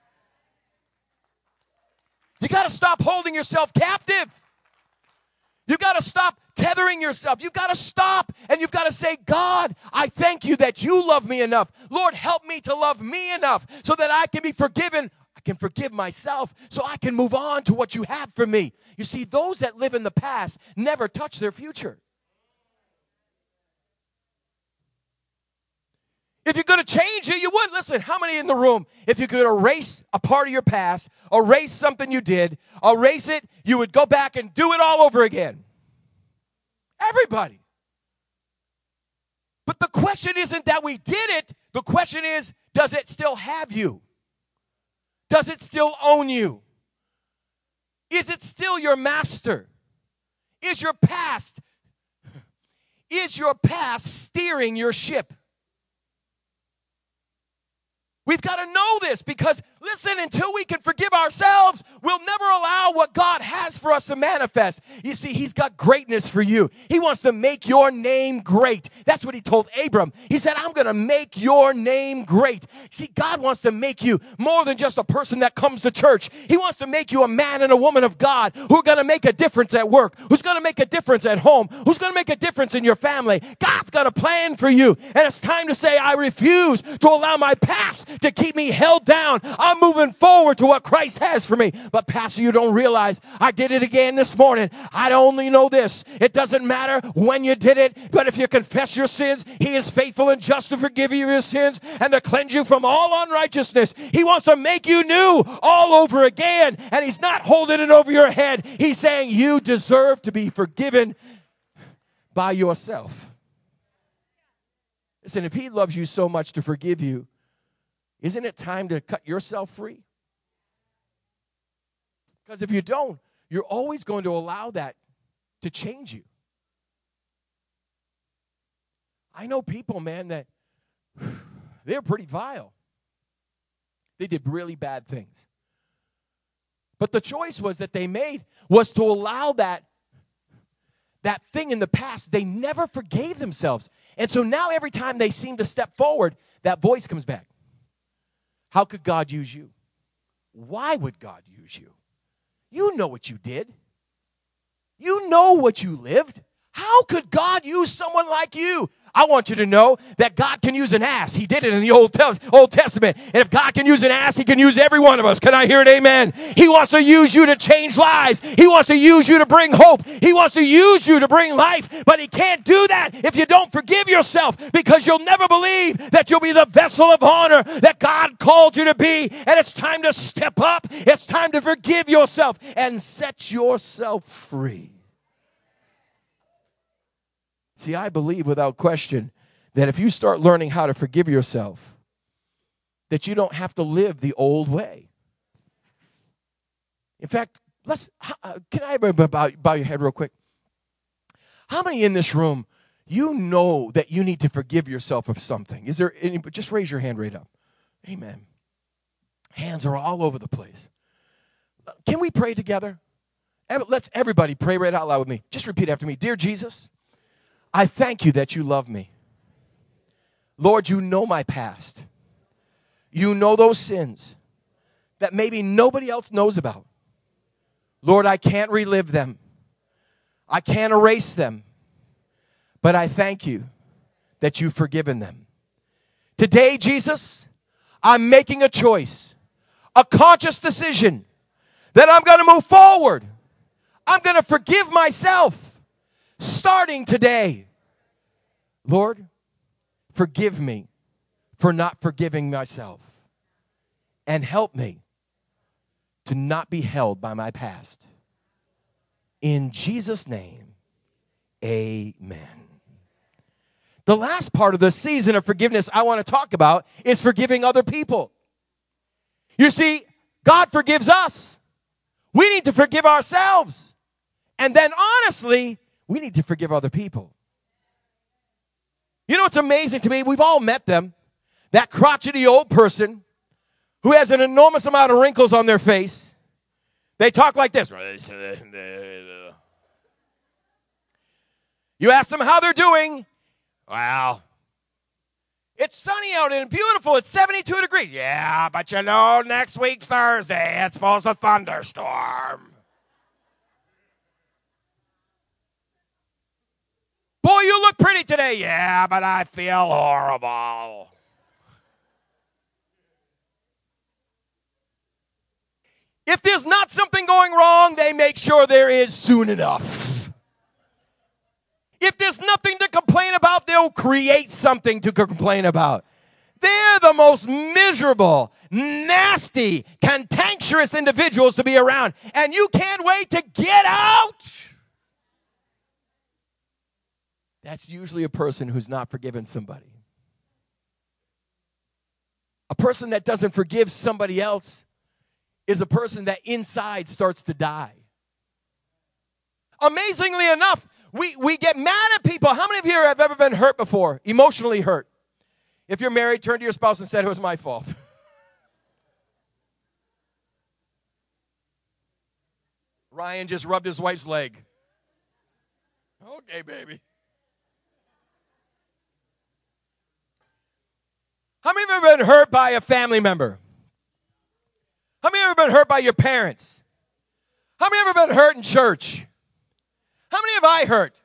You got to stop holding yourself captive. You've got to stop tethering yourself. You've got to stop and you've got to say, God, I thank you that you love me enough. Lord, help me to love me enough so that I can be forgiven. I can forgive myself so I can move on to what you have for me. You see, those that live in the past never touch their future. If you're going to change it, you would. Listen, how many in the room, if you could erase a part of your past, erase something you did, erase it, you would go back and do it all over again? Everybody. But the question isn't that we did it. The question is, does it still have you? Does it still own you? Is it still your master? Is your past, is your past steering your ship? We've got to know this because, listen, until we can forgive ourselves, we'll never allow what God has for us to manifest. You see, he's got greatness for you. He wants to make your name great. That's what he told Abram. He said, I'm going to make your name great. See, God wants to make you more than just a person that comes to church. He wants to make you a man and a woman of God who are going to make a difference at work, who's going to make a difference at home, who's going to make a difference in your family. God's got a plan for you. And it's time to say, I refuse to allow my past to keep me held down. I'm moving forward to what Christ has for me. But Pastor, you don't realize I did it again this morning. I only know this. It doesn't matter when you did it, but if you confess your sins, he is faithful and just to forgive you your sins and to cleanse you from all unrighteousness. He wants to make you new all over again, and he's not holding it over your head. He's saying you deserve to be forgiven by yourself. Listen, if he loves you so much to forgive you, isn't it time to cut yourself free? Because if you don't, you're always going to allow that to change you. I know people, man, that they're pretty vile. They did really bad things. But the choice was that they made was to allow that, that thing in the past. They never forgave themselves. And so now every time they seem to step forward, that voice comes back. How could God use you? Why would God use you? You know what you did. You know what you lived. How could God use someone like you? I want you to know that God can use an ass. He did it in the Old, Old Testament. And if God can use an ass, he can use every one of us. Can I hear an amen? He wants to use you to change lives. He wants to use you to bring hope. He wants to use you to bring life. But he can't do that if you don't forgive yourself, because you'll never believe that you'll be the vessel of honor that God called you to be. And it's time to step up. It's time to forgive yourself and set yourself free. See, I believe without question that if you start learning how to forgive yourself, that you don't have to live the old way. In fact, let's. Uh, can I bow, bow your head real quick? How many in this room, you know that you need to forgive yourself of something? Is there any? Just raise your hand right up. Amen. Hands are all over the place. Can we pray together? Let's everybody pray right out loud with me. Just repeat after me. Dear Jesus, I thank you that you love me. Lord, you know my past. You know those sins that maybe nobody else knows about. Lord, I can't relive them. I can't erase them. But I thank you that you've forgiven them. Today, Jesus, I'm making a choice, a conscious decision that I'm going to move forward. I'm going to forgive myself. Starting today, Lord, forgive me for not forgiving myself, and help me to not be held by my past. In Jesus' name, amen. The last part of the season of forgiveness I want to talk about is forgiving other people. You see, God forgives us. We need to forgive ourselves. And then honestly, we need to forgive other people. You know what's amazing to me? We've all met them. That crotchety old person who has an enormous amount of wrinkles on their face. They talk like this. You ask them how they're doing. Well, it's sunny out and beautiful. It's seventy-two degrees. Yeah, but you know, next week, Thursday, it's supposed to thunderstorm. Boy, you look pretty today. Yeah, but I feel horrible. If there's not something going wrong, they make sure there is soon enough. If there's nothing to complain about, they'll create something to complain about. They're the most miserable, nasty, cantankerous individuals to be around. And you can't wait to get out. That's usually a person who's not forgiven somebody. A person that doesn't forgive somebody else is a person that inside starts to die. Amazingly enough, we, we get mad at people. How many of you have ever been hurt before? Emotionally hurt? If you're married, turn to your spouse and say, it was my fault. Ryan just rubbed his wife's leg. Okay, baby. How many of you have ever been hurt by a family member? How many have ever been hurt by your parents? How many have ever been hurt in church? How many have I hurt?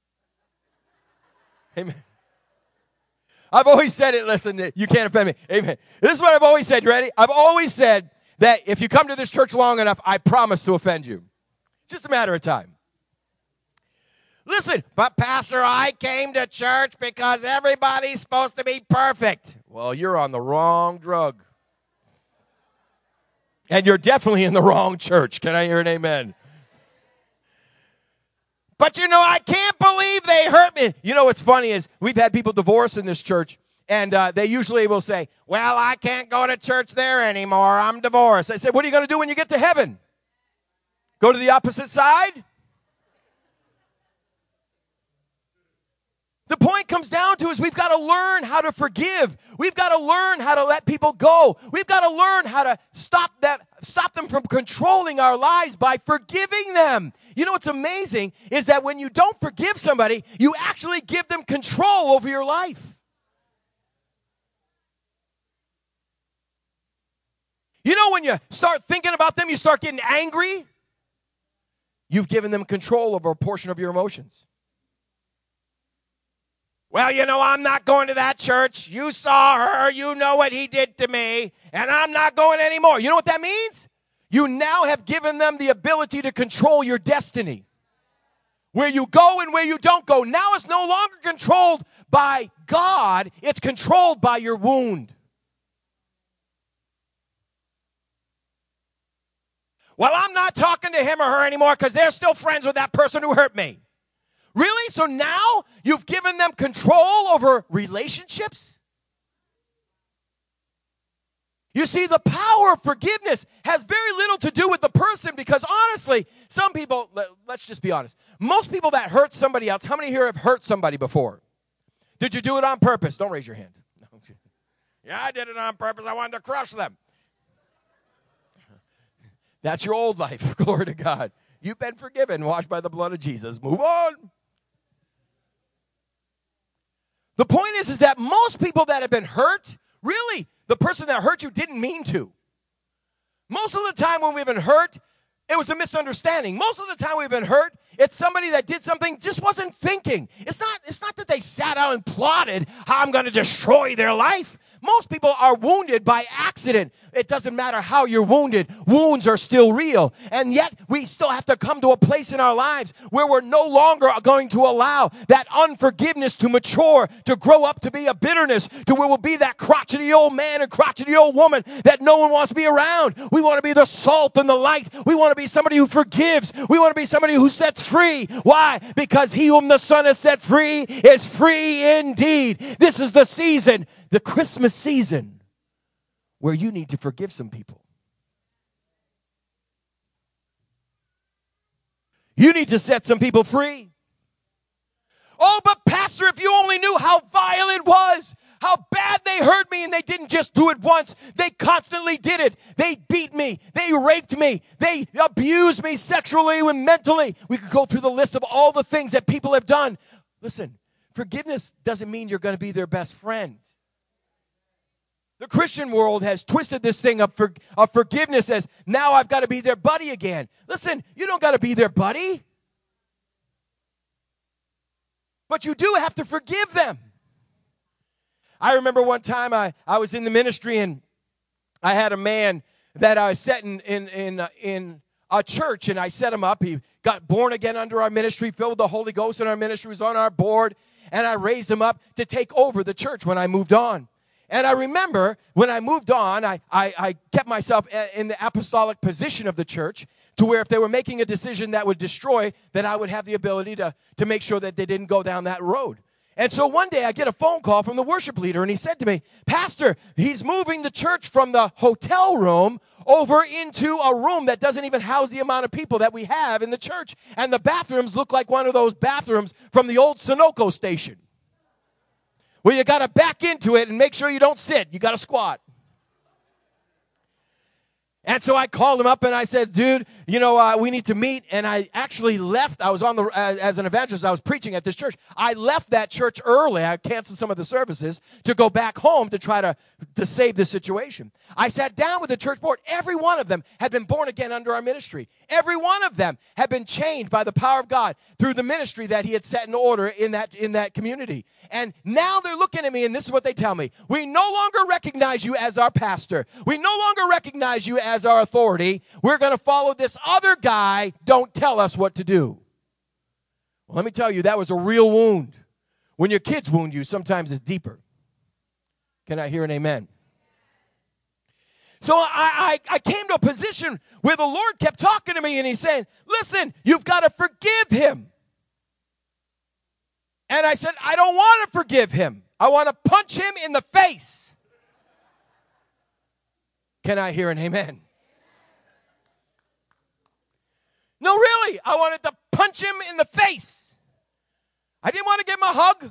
Amen. I've always said it, listen, you can't offend me. Amen. This is what I've always said, you ready? I've always said that if you come to this church long enough, I promise to offend you. It's just a matter of time. Listen, but Pastor, I came to church because everybody's supposed to be perfect. Well, you're on the wrong drug. And you're definitely in the wrong church. Can I hear an amen? But you know, I can't believe they hurt me. You know what's funny is we've had people divorce in this church, and uh, they usually will say, well, I can't go to church there anymore. I'm divorced. I said, what are you going to do when you get to heaven? Go to the opposite side? The point comes down to is we've got to learn how to forgive. We've got to learn how to let people go. We've got to learn how to stop them, stop them from controlling our lives by forgiving them. You know what's amazing is that when you don't forgive somebody, you actually give them control over your life. You know when you start thinking about them, you start getting angry, you've given them control over a portion of your emotions. Well, you know, I'm not going to that church. You saw her. You know what he did to me. And I'm not going anymore. You know what that means? You now have given them the ability to control your destiny. Where you go and where you don't go. Now it's no longer controlled by God. It's controlled by your wound. Well, I'm not talking to him or her anymore because they're still friends with that person who hurt me. Really? So now you've given them control over relationships? You see, the power of forgiveness has very little to do with the person because honestly, some people, let's just be honest, most people that hurt somebody else, how many here have hurt somebody before? Did you do it on purpose? Don't raise your hand. Yeah, I did it on purpose. I wanted to crush them. That's your old life. Glory to God. You've been forgiven, washed by the blood of Jesus. Move on. The point is, is that most people that have been hurt, really, the person that hurt you didn't mean to. Most of the time when we've been hurt, it was a misunderstanding. Most of the time we've been hurt, it's somebody that did something, just wasn't thinking. It's not, it's not that they sat out and plotted how I'm going to destroy their life. Most people are wounded by accident. It doesn't matter how you're wounded. Wounds are still real. And yet we still have to come to a place in our lives where we're no longer going to allow that unforgiveness to mature, to grow up to be a bitterness, to where we'll be that crotchety old man and crotchety old woman that no one wants to be around. We want to be the salt and the light. We want to be somebody who forgives. We want to be somebody who sets free. Why? Because he whom the Son has set free is free indeed. This is the season, the Christmas season, where you need to forgive some people. You need to set some people free. Oh, but Pastor, if you only knew how vile it was, how bad they hurt me, and they didn't just do it once. They constantly did it. They beat me. They raped me. They abused me sexually and mentally. We could go through the list of all the things that people have done. Listen, forgiveness doesn't mean you're going to be their best friend. The Christian world has twisted this thing of, for, of forgiveness as, now I've got to be their buddy again. Listen, you don't got to be their buddy. But you do have to forgive them. I remember one time I, I was in the ministry and I had a man that I set in, in, in, uh, in a church, and I set him up. He got born again under our ministry, filled with the Holy Ghost in our ministry, was on our board, and I raised him up to take over the church when I moved on. And I remember when I moved on, I, I, I kept myself in the apostolic position of the church to where if they were making a decision that would destroy, then I would have the ability to, to make sure that they didn't go down that road. And so one day I get a phone call from the worship leader, and he said to me, Pastor, he's moving the church from the hotel room over into a room that doesn't even house the amount of people that we have in the church. And the bathrooms look like one of those bathrooms from the old Sunoco station, where you got to back into it and make sure you don't sit. You got to squat. And so I called him up and I said, dude, you know, uh, we need to meet. And I actually left. I was on the, uh, as an evangelist, I was preaching at this church. I left that church early. I canceled some of the services to go back home to try to, to save the situation. I sat down with the church board. Every one of them had been born again under our ministry. Every one of them had been changed by the power of God through the ministry that he had set in order in that, in that community. And now they're looking at me, and this is what they tell me. We no longer recognize you as our pastor. We no longer recognize you as our authority. We're going to follow this other guy. Don't tell us what to do. Well, let me tell you, that was a real wound. When your kids wound you, sometimes it's deeper. Can I hear an amen? So I, I, I came to a position where the Lord kept talking to me, and he's saying, listen, you've got to forgive him. And I said, I don't want to forgive him. I want to punch him in the face. Can I hear an amen? No, really, I wanted to punch him in the face. I didn't want to give him a hug.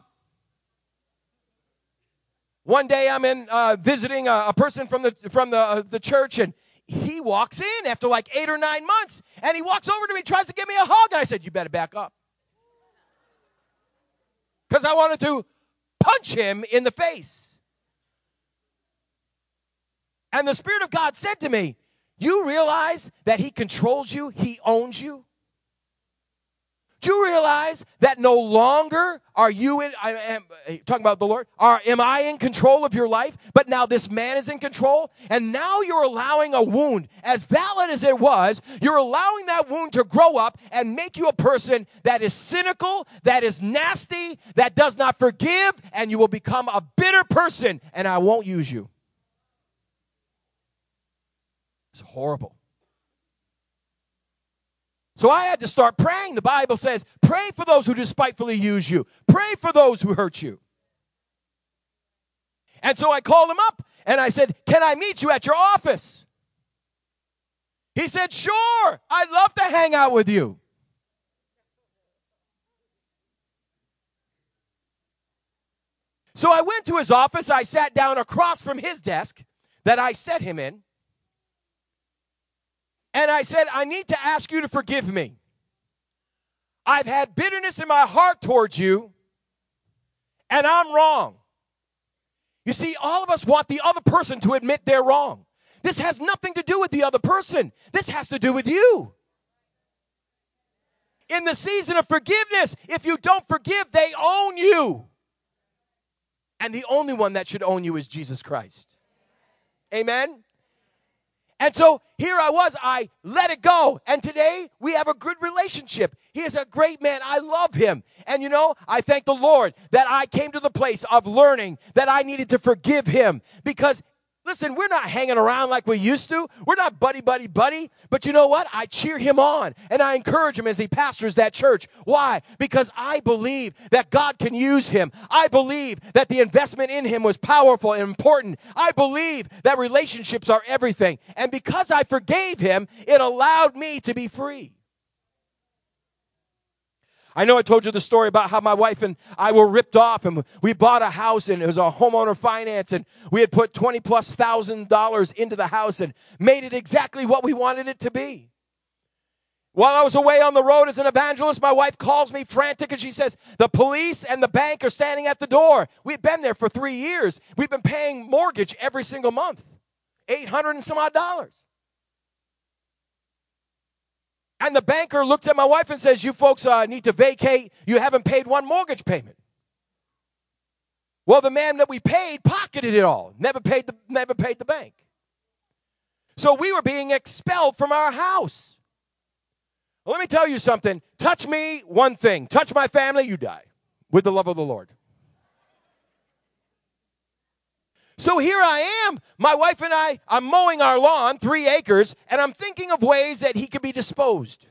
One day I'm in uh, visiting a, a person from the from the uh, the church, and he walks in after like eight or nine months, and he walks over to me, tries to give me a hug, and I said, you better back up. Because I wanted to punch him in the face. And the Spirit of God said to me, you realize that he controls you, he owns you? Do you realize that no longer are you in, I am talking about the Lord, are, am I in control of your life? But now this man is in control, and now you're allowing a wound, as valid as it was, you're allowing that wound to grow up and make you a person that is cynical, that is nasty, that does not forgive, and you will become a bitter person, and I won't use you. It's horrible. So I had to start praying. The Bible says, pray for those who despitefully use you. Pray for those who hurt you. And so I called him up and I said, can I meet you at your office? He said, sure, I'd love to hang out with you. So I went to his office. I sat down across from his desk that I set him in. And I said, I need to ask you to forgive me. I've had bitterness in my heart towards you, and I'm wrong. You see, all of us want the other person to admit they're wrong. This has nothing to do with the other person. This has to do with you. In the season of forgiveness, if you don't forgive, they own you. And the only one that should own you is Jesus Christ. Amen? And so here I was, I let it go. And today we have a good relationship. He is a great man. I love him. And you know, I thank the Lord that I came to the place of learning that I needed to forgive him. Because, listen, we're not hanging around like we used to. We're not buddy, buddy, buddy. But you know what? I cheer him on. And I encourage him as he pastors that church. Why? Because I believe that God can use him. I believe that the investment in him was powerful and important. I believe that relationships are everything. And because I forgave him, it allowed me to be free. I know I told you the story about how my wife and I were ripped off, and we bought a house, and it was a homeowner finance, and we had put twenty plus thousand dollars into the house and made it exactly what we wanted it to be. While I was away on the road as an evangelist, my wife calls me frantic, and she says, the police and the bank are standing at the door. We've been there for three years. We've been paying mortgage every single month, eight hundred and some odd dollars. And the banker looks at my wife and says, you folks uh, need to vacate. You haven't paid one mortgage payment. Well, the man that we paid pocketed it all. Never paid the, never paid the bank. So we were being expelled from our house. Well, let me tell you something. Touch me, one thing. Touch my family, you die with the love of the Lord. So here I am, my wife and I, I'm mowing our lawn, three acres, and I'm thinking of ways that he could be disposed.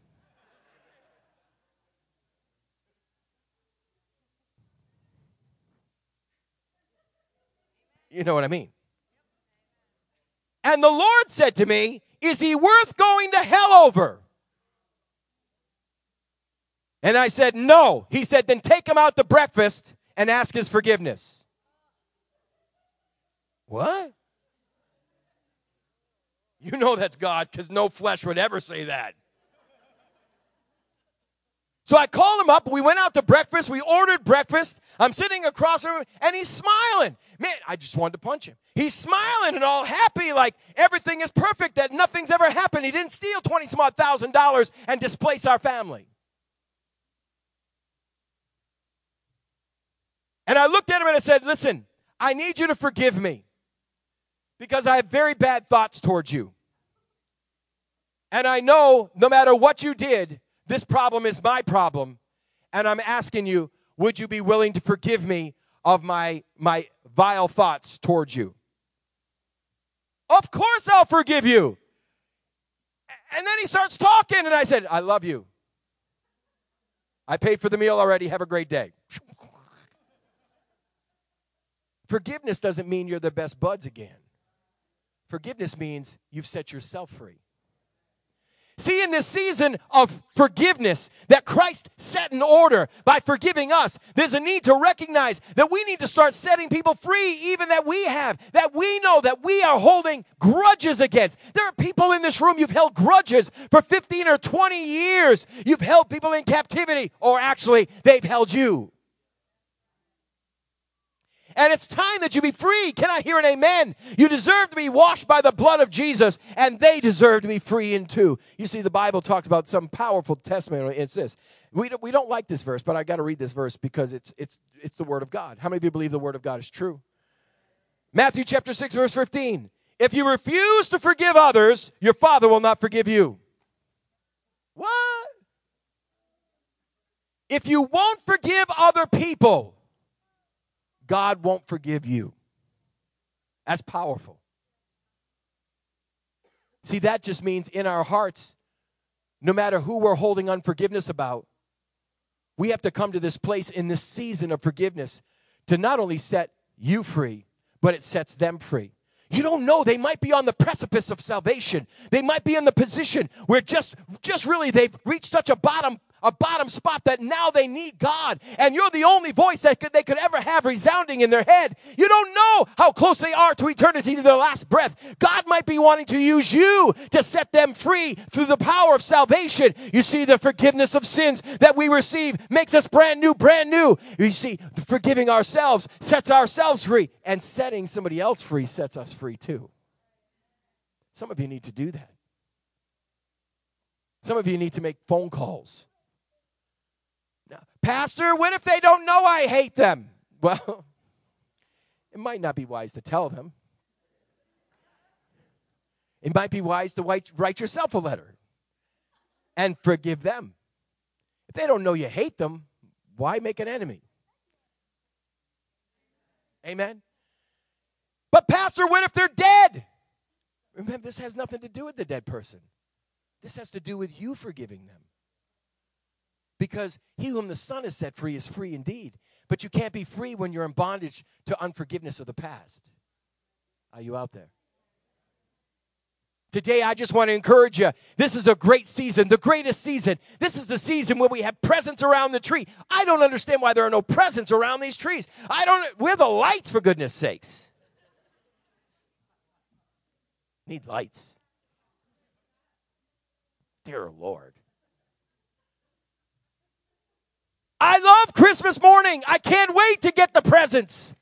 You know what I mean? And the Lord said to me, is he worth going to hell over? And I said, no. He said, then take him out to breakfast and ask his forgiveness. What? You know that's God, because no flesh would ever say that. So I called him up. We went out to breakfast. We ordered breakfast. I'm sitting across from him, and he's smiling. Man, I just wanted to punch him. He's smiling and all happy, like everything is perfect, that nothing's ever happened. He didn't steal twenty some odd thousand dollars and displace our family. And I looked at him and I said, listen, I need you to forgive me because I have very bad thoughts towards you. And I know no matter what you did, this problem is my problem, and I'm asking you, would you be willing to forgive me of my, my vile thoughts towards you? Of course I'll forgive you. And then he starts talking, and I said, I love you. I paid for the meal already. Have a great day. Forgiveness doesn't mean you're the best buds again. Forgiveness means you've set yourself free. See, in this season of forgiveness that Christ set in order by forgiving us, there's a need to recognize that we need to start setting people free, even that we have, that we know that we are holding grudges against. There are people in this room, you've held grudges for fifteen or twenty years. You've held people in captivity, or actually, they've held you. And it's time that you be free. Can I hear an amen? You deserve to be washed by the blood of Jesus, and they deserve to be free in too. You see, the Bible talks about some powerful testimony. It's this. We don't, we don't like this verse, but I got to read this verse because it's, it's, it's the Word of God. How many of you believe the Word of God is true? Matthew chapter six, verse fifteen. If you refuse to forgive others, your Father will not forgive you. What? If you won't forgive other people, God won't forgive you. That's powerful. See, that just means in our hearts, no matter who we're holding unforgiveness about, we have to come to this place in this season of forgiveness to not only set you free, but it sets them free. You don't know. They might be on the precipice of salvation. They might be in the position where just, just really they've reached such a bottom a bottom spot that now they need God. And you're the only voice that could, they could ever have resounding in their head. You don't know how close they are to eternity, to their last breath. God might be wanting to use you to set them free through the power of salvation. You see, the forgiveness of sins that we receive makes us brand new, brand new. You see, forgiving ourselves sets ourselves free, and setting somebody else free sets us free too. Some of you need to do that. Some of you need to make phone calls. Now, Pastor, what if they don't know I hate them? Well, it might not be wise to tell them. It might be wise to write, write yourself a letter and forgive them. If they don't know you hate them, why make an enemy? Amen? But Pastor, what if they're dead? Remember, this has nothing to do with the dead person. This has to do with you forgiving them. Because he whom the Son has set free is free indeed. But you can't be free when you're in bondage to unforgiveness of the past. Are you out there? Today, I just want to encourage you. This is a great season, the greatest season. This is the season where we have presents around the tree. I don't understand why there are no presents around these trees. I don't, where are the lights, for goodness sakes? Need lights. Dear Lord. I love Christmas morning. I can't wait to get the presents.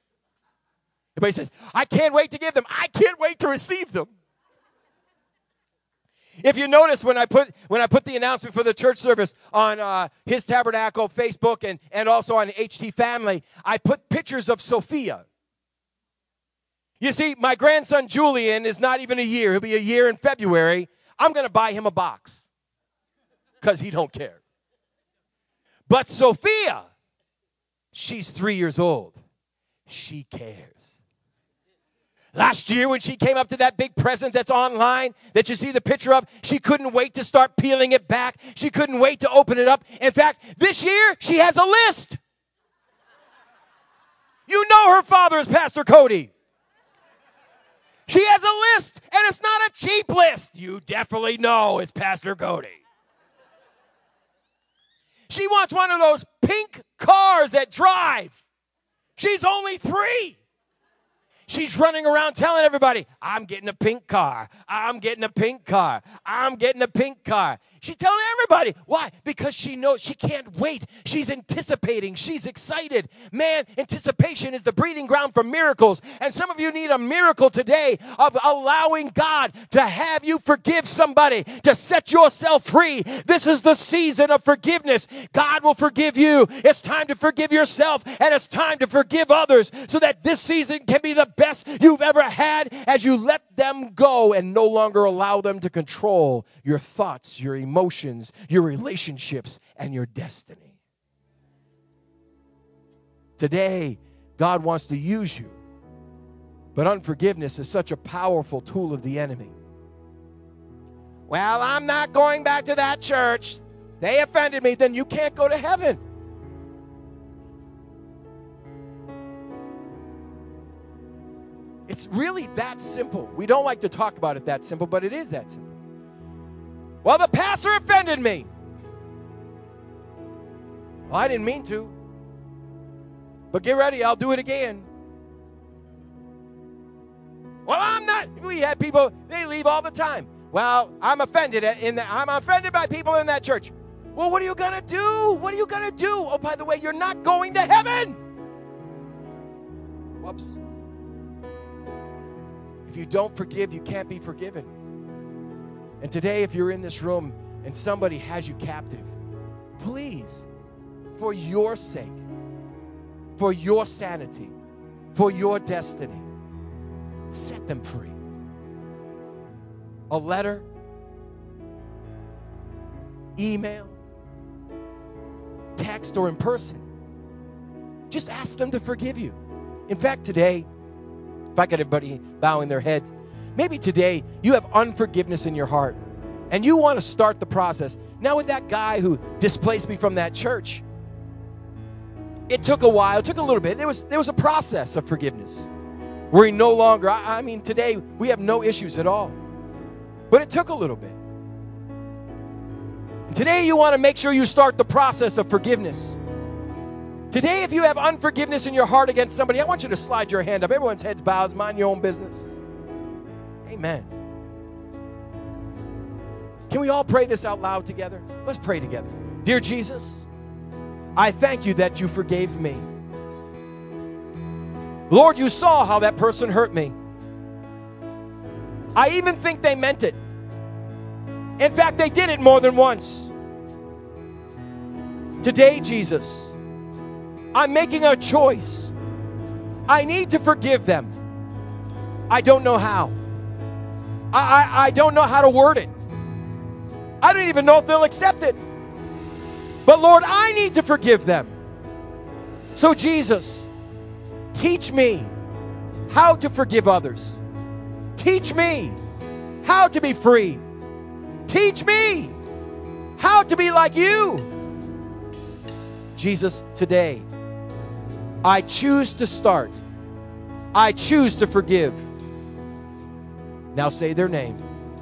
Everybody says, I can't wait to give them. I can't wait to receive them. If you notice when I put when I put the announcement for the church service on uh, His Tabernacle Facebook and, and also on H T Family, I put pictures of Sophia. You see, my grandson Julian is not even a year. He'll be a year in February. I'm going to buy him a box because he don't care. But Sophia, she's three years old. She cares. Last year when she came up to that big present that's online that you see the picture of, she couldn't wait to start peeling it back. She couldn't wait to open it up. In fact, this year she has a list. You know her father is Pastor Cody. She has a list, and it's not a cheap list. You definitely know it's Pastor Cody. She wants one of those pink cars that drive. She's only three. She's running around telling everybody, I'm getting a pink car. I'm getting a pink car. I'm getting a pink car. She's telling everybody. Why? Because she knows she can't wait. She's anticipating. She's excited. Man, anticipation is the breeding ground for miracles. And some of you need a miracle today of allowing God to have you forgive somebody, to set yourself free. This is the season of forgiveness. God will forgive you. It's time to forgive yourself, and it's time to forgive others so that this season can be the best you've ever had as you let them go and no longer allow them to control your thoughts, your emotions, your relationships, and your destiny. Today, God wants to use you, but unforgiveness is such a powerful tool of the enemy. Well, I'm not going back to that church. They offended me. Then you can't go to heaven. It's really that simple. We don't like to talk about it that simple, but it is that simple. Well, the pastor offended me. Well, I didn't mean to. But get ready, I'll do it again. Well, I'm not. We had people, they leave all the time. Well, I'm offended in that. I'm offended by people in that church. Well, what are you going to do? What are you going to do? Oh, by the way, you're not going to heaven. Whoops. If you don't forgive, you can't be forgiven. And today, if you're in this room and somebody has you captive, please, for your sake, for your sanity, for your destiny, set them free. A letter, email, text, or in person. Just ask them to forgive you. In fact, today, if I got everybody bowing their heads, maybe today you have unforgiveness in your heart and you want to start the process. Now with that guy who displaced me from that church, it took a while, it took a little bit. There was, there was a process of forgiveness where he no longer, I, I mean, today we have no issues at all. But it took a little bit. And today you want to make sure you start the process of forgiveness. Today, if you have unforgiveness in your heart against somebody, I want you to slide your hand up. Everyone's head's bowed. Mind your own business. Amen. Can we all pray this out loud together? Let's pray together. Dear Jesus, I thank you that you forgave me. Lord, you saw how that person hurt me. I even think they meant it. In fact, they did it more than once. Today, Jesus, I'm making a choice. I need to forgive them. I don't know how. I, I, I don't know how to word it. I don't even know if they'll accept it. But Lord, I need to forgive them. So Jesus, teach me how to forgive others. Teach me how to be free. Teach me how to be like you. Jesus, today, I choose to start. I choose to forgive. Now say their name.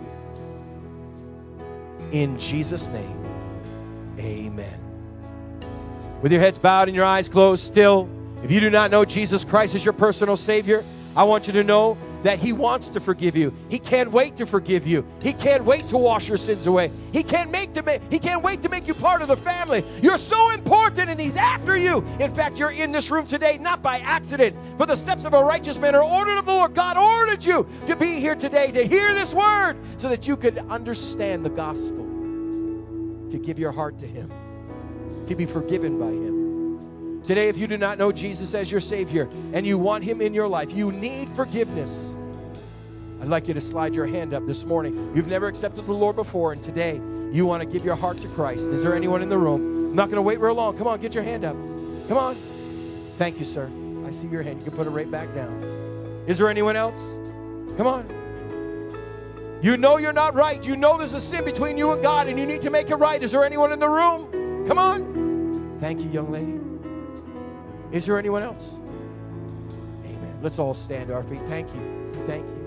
In Jesus' name, amen. With your heads bowed and your eyes closed still, if you do not know Jesus Christ as your personal Savior, I want you to know that he wants to forgive you. He can't wait to forgive you. He can't wait to wash your sins away. He can't make to make, he can't wait to make you part of the family. You're so important and he's after you. In fact, you're in this room today not by accident, but the steps of a righteous man are ordered of the Lord. God ordered you to be here today to hear this word so that you could understand the gospel, to give your heart to him, to be forgiven by him. Today, if you do not know Jesus as your Savior and you want him in your life, you need forgiveness, I'd like you to slide your hand up this morning. You've never accepted the Lord before, and today you want to give your heart to Christ. Is there anyone in the room? I'm not going to wait real long. Come on, get your hand up. Come on. Thank you, sir. I see your hand. You can put it right back down. Is there anyone else? Come on. You know you're not right. You know there's a sin between you and God, and you need to make it right. Is there anyone in the room? Come on. Thank you, young lady. Is there anyone else? Amen. Let's all stand to our feet. Thank you. Thank you.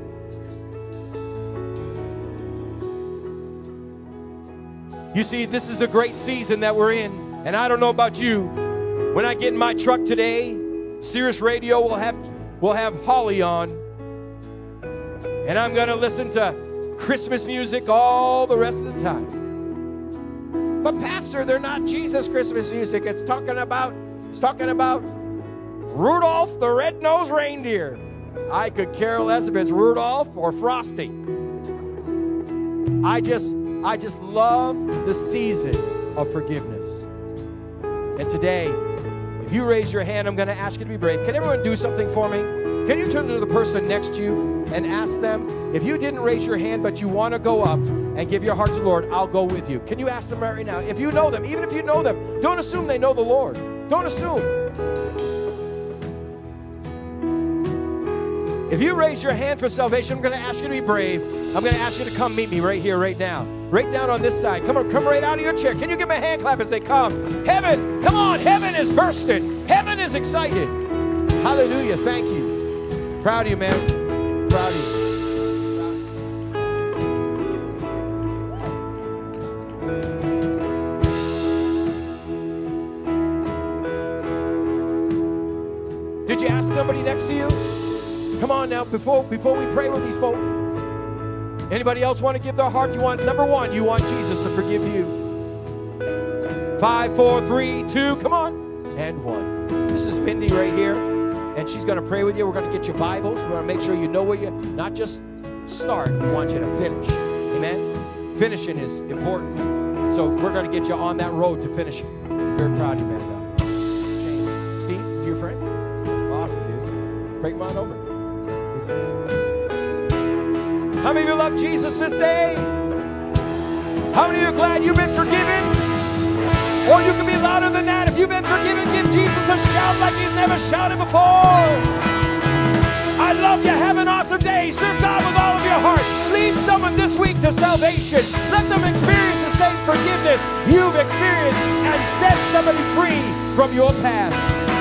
You see, this is a great season that we're in. And I don't know about you. When I get in my truck today, Sirius Radio will have, will have Holly on. And I'm going to listen to Christmas music all the rest of the time. But Pastor, they're not Jesus Christmas music. It's talking about It's talking about Rudolph the Red-Nosed Reindeer. I could care less if it's Rudolph or Frosty. I just, I just love the season of forgiveness. And today, if you raise your hand, I'm going to ask you to be brave. Can everyone do something for me? Can you turn to the person next to you and ask them, if you didn't raise your hand but you want to go up and give your heart to the Lord, I'll go with you. Can you ask them right now? If you know them, even if you know them, don't assume they know the Lord. Don't assume. If you raise your hand for salvation, I'm going to ask you to be brave. I'm going to ask you to come meet me right here, right now. Right down on this side. Come on, come right out of your chair. Can you give me a hand clap as they come? Heaven, come on, heaven is bursting. Heaven is excited. Hallelujah, thank you. Proud of you, man. Proud of you. Did you ask somebody next to you? Come on now, before before we pray with these folks. Anybody else want to give their heart? You want, number one, you want Jesus to forgive you. Five, four, three, two, come on. And one. This is Mindy right here, and she's going to pray with you. We're going to get you Bibles. We're going to make sure you know where you, not just start, we want you to finish. Amen? Finishing is important. So we're going to get you on that road to finishing. I'm very proud of you, man of God. James. Steve, is he your friend? Awesome, dude. Bring him on over. How many of you love Jesus this day? How many of you are glad you've been forgiven? Or you can be louder than that. If you've been forgiven, give Jesus a shout like he's never shouted before. I love you. Have an awesome day. Serve God with all of your heart. Lead someone this week to salvation. Let them experience the same forgiveness you've experienced and set somebody free from your past.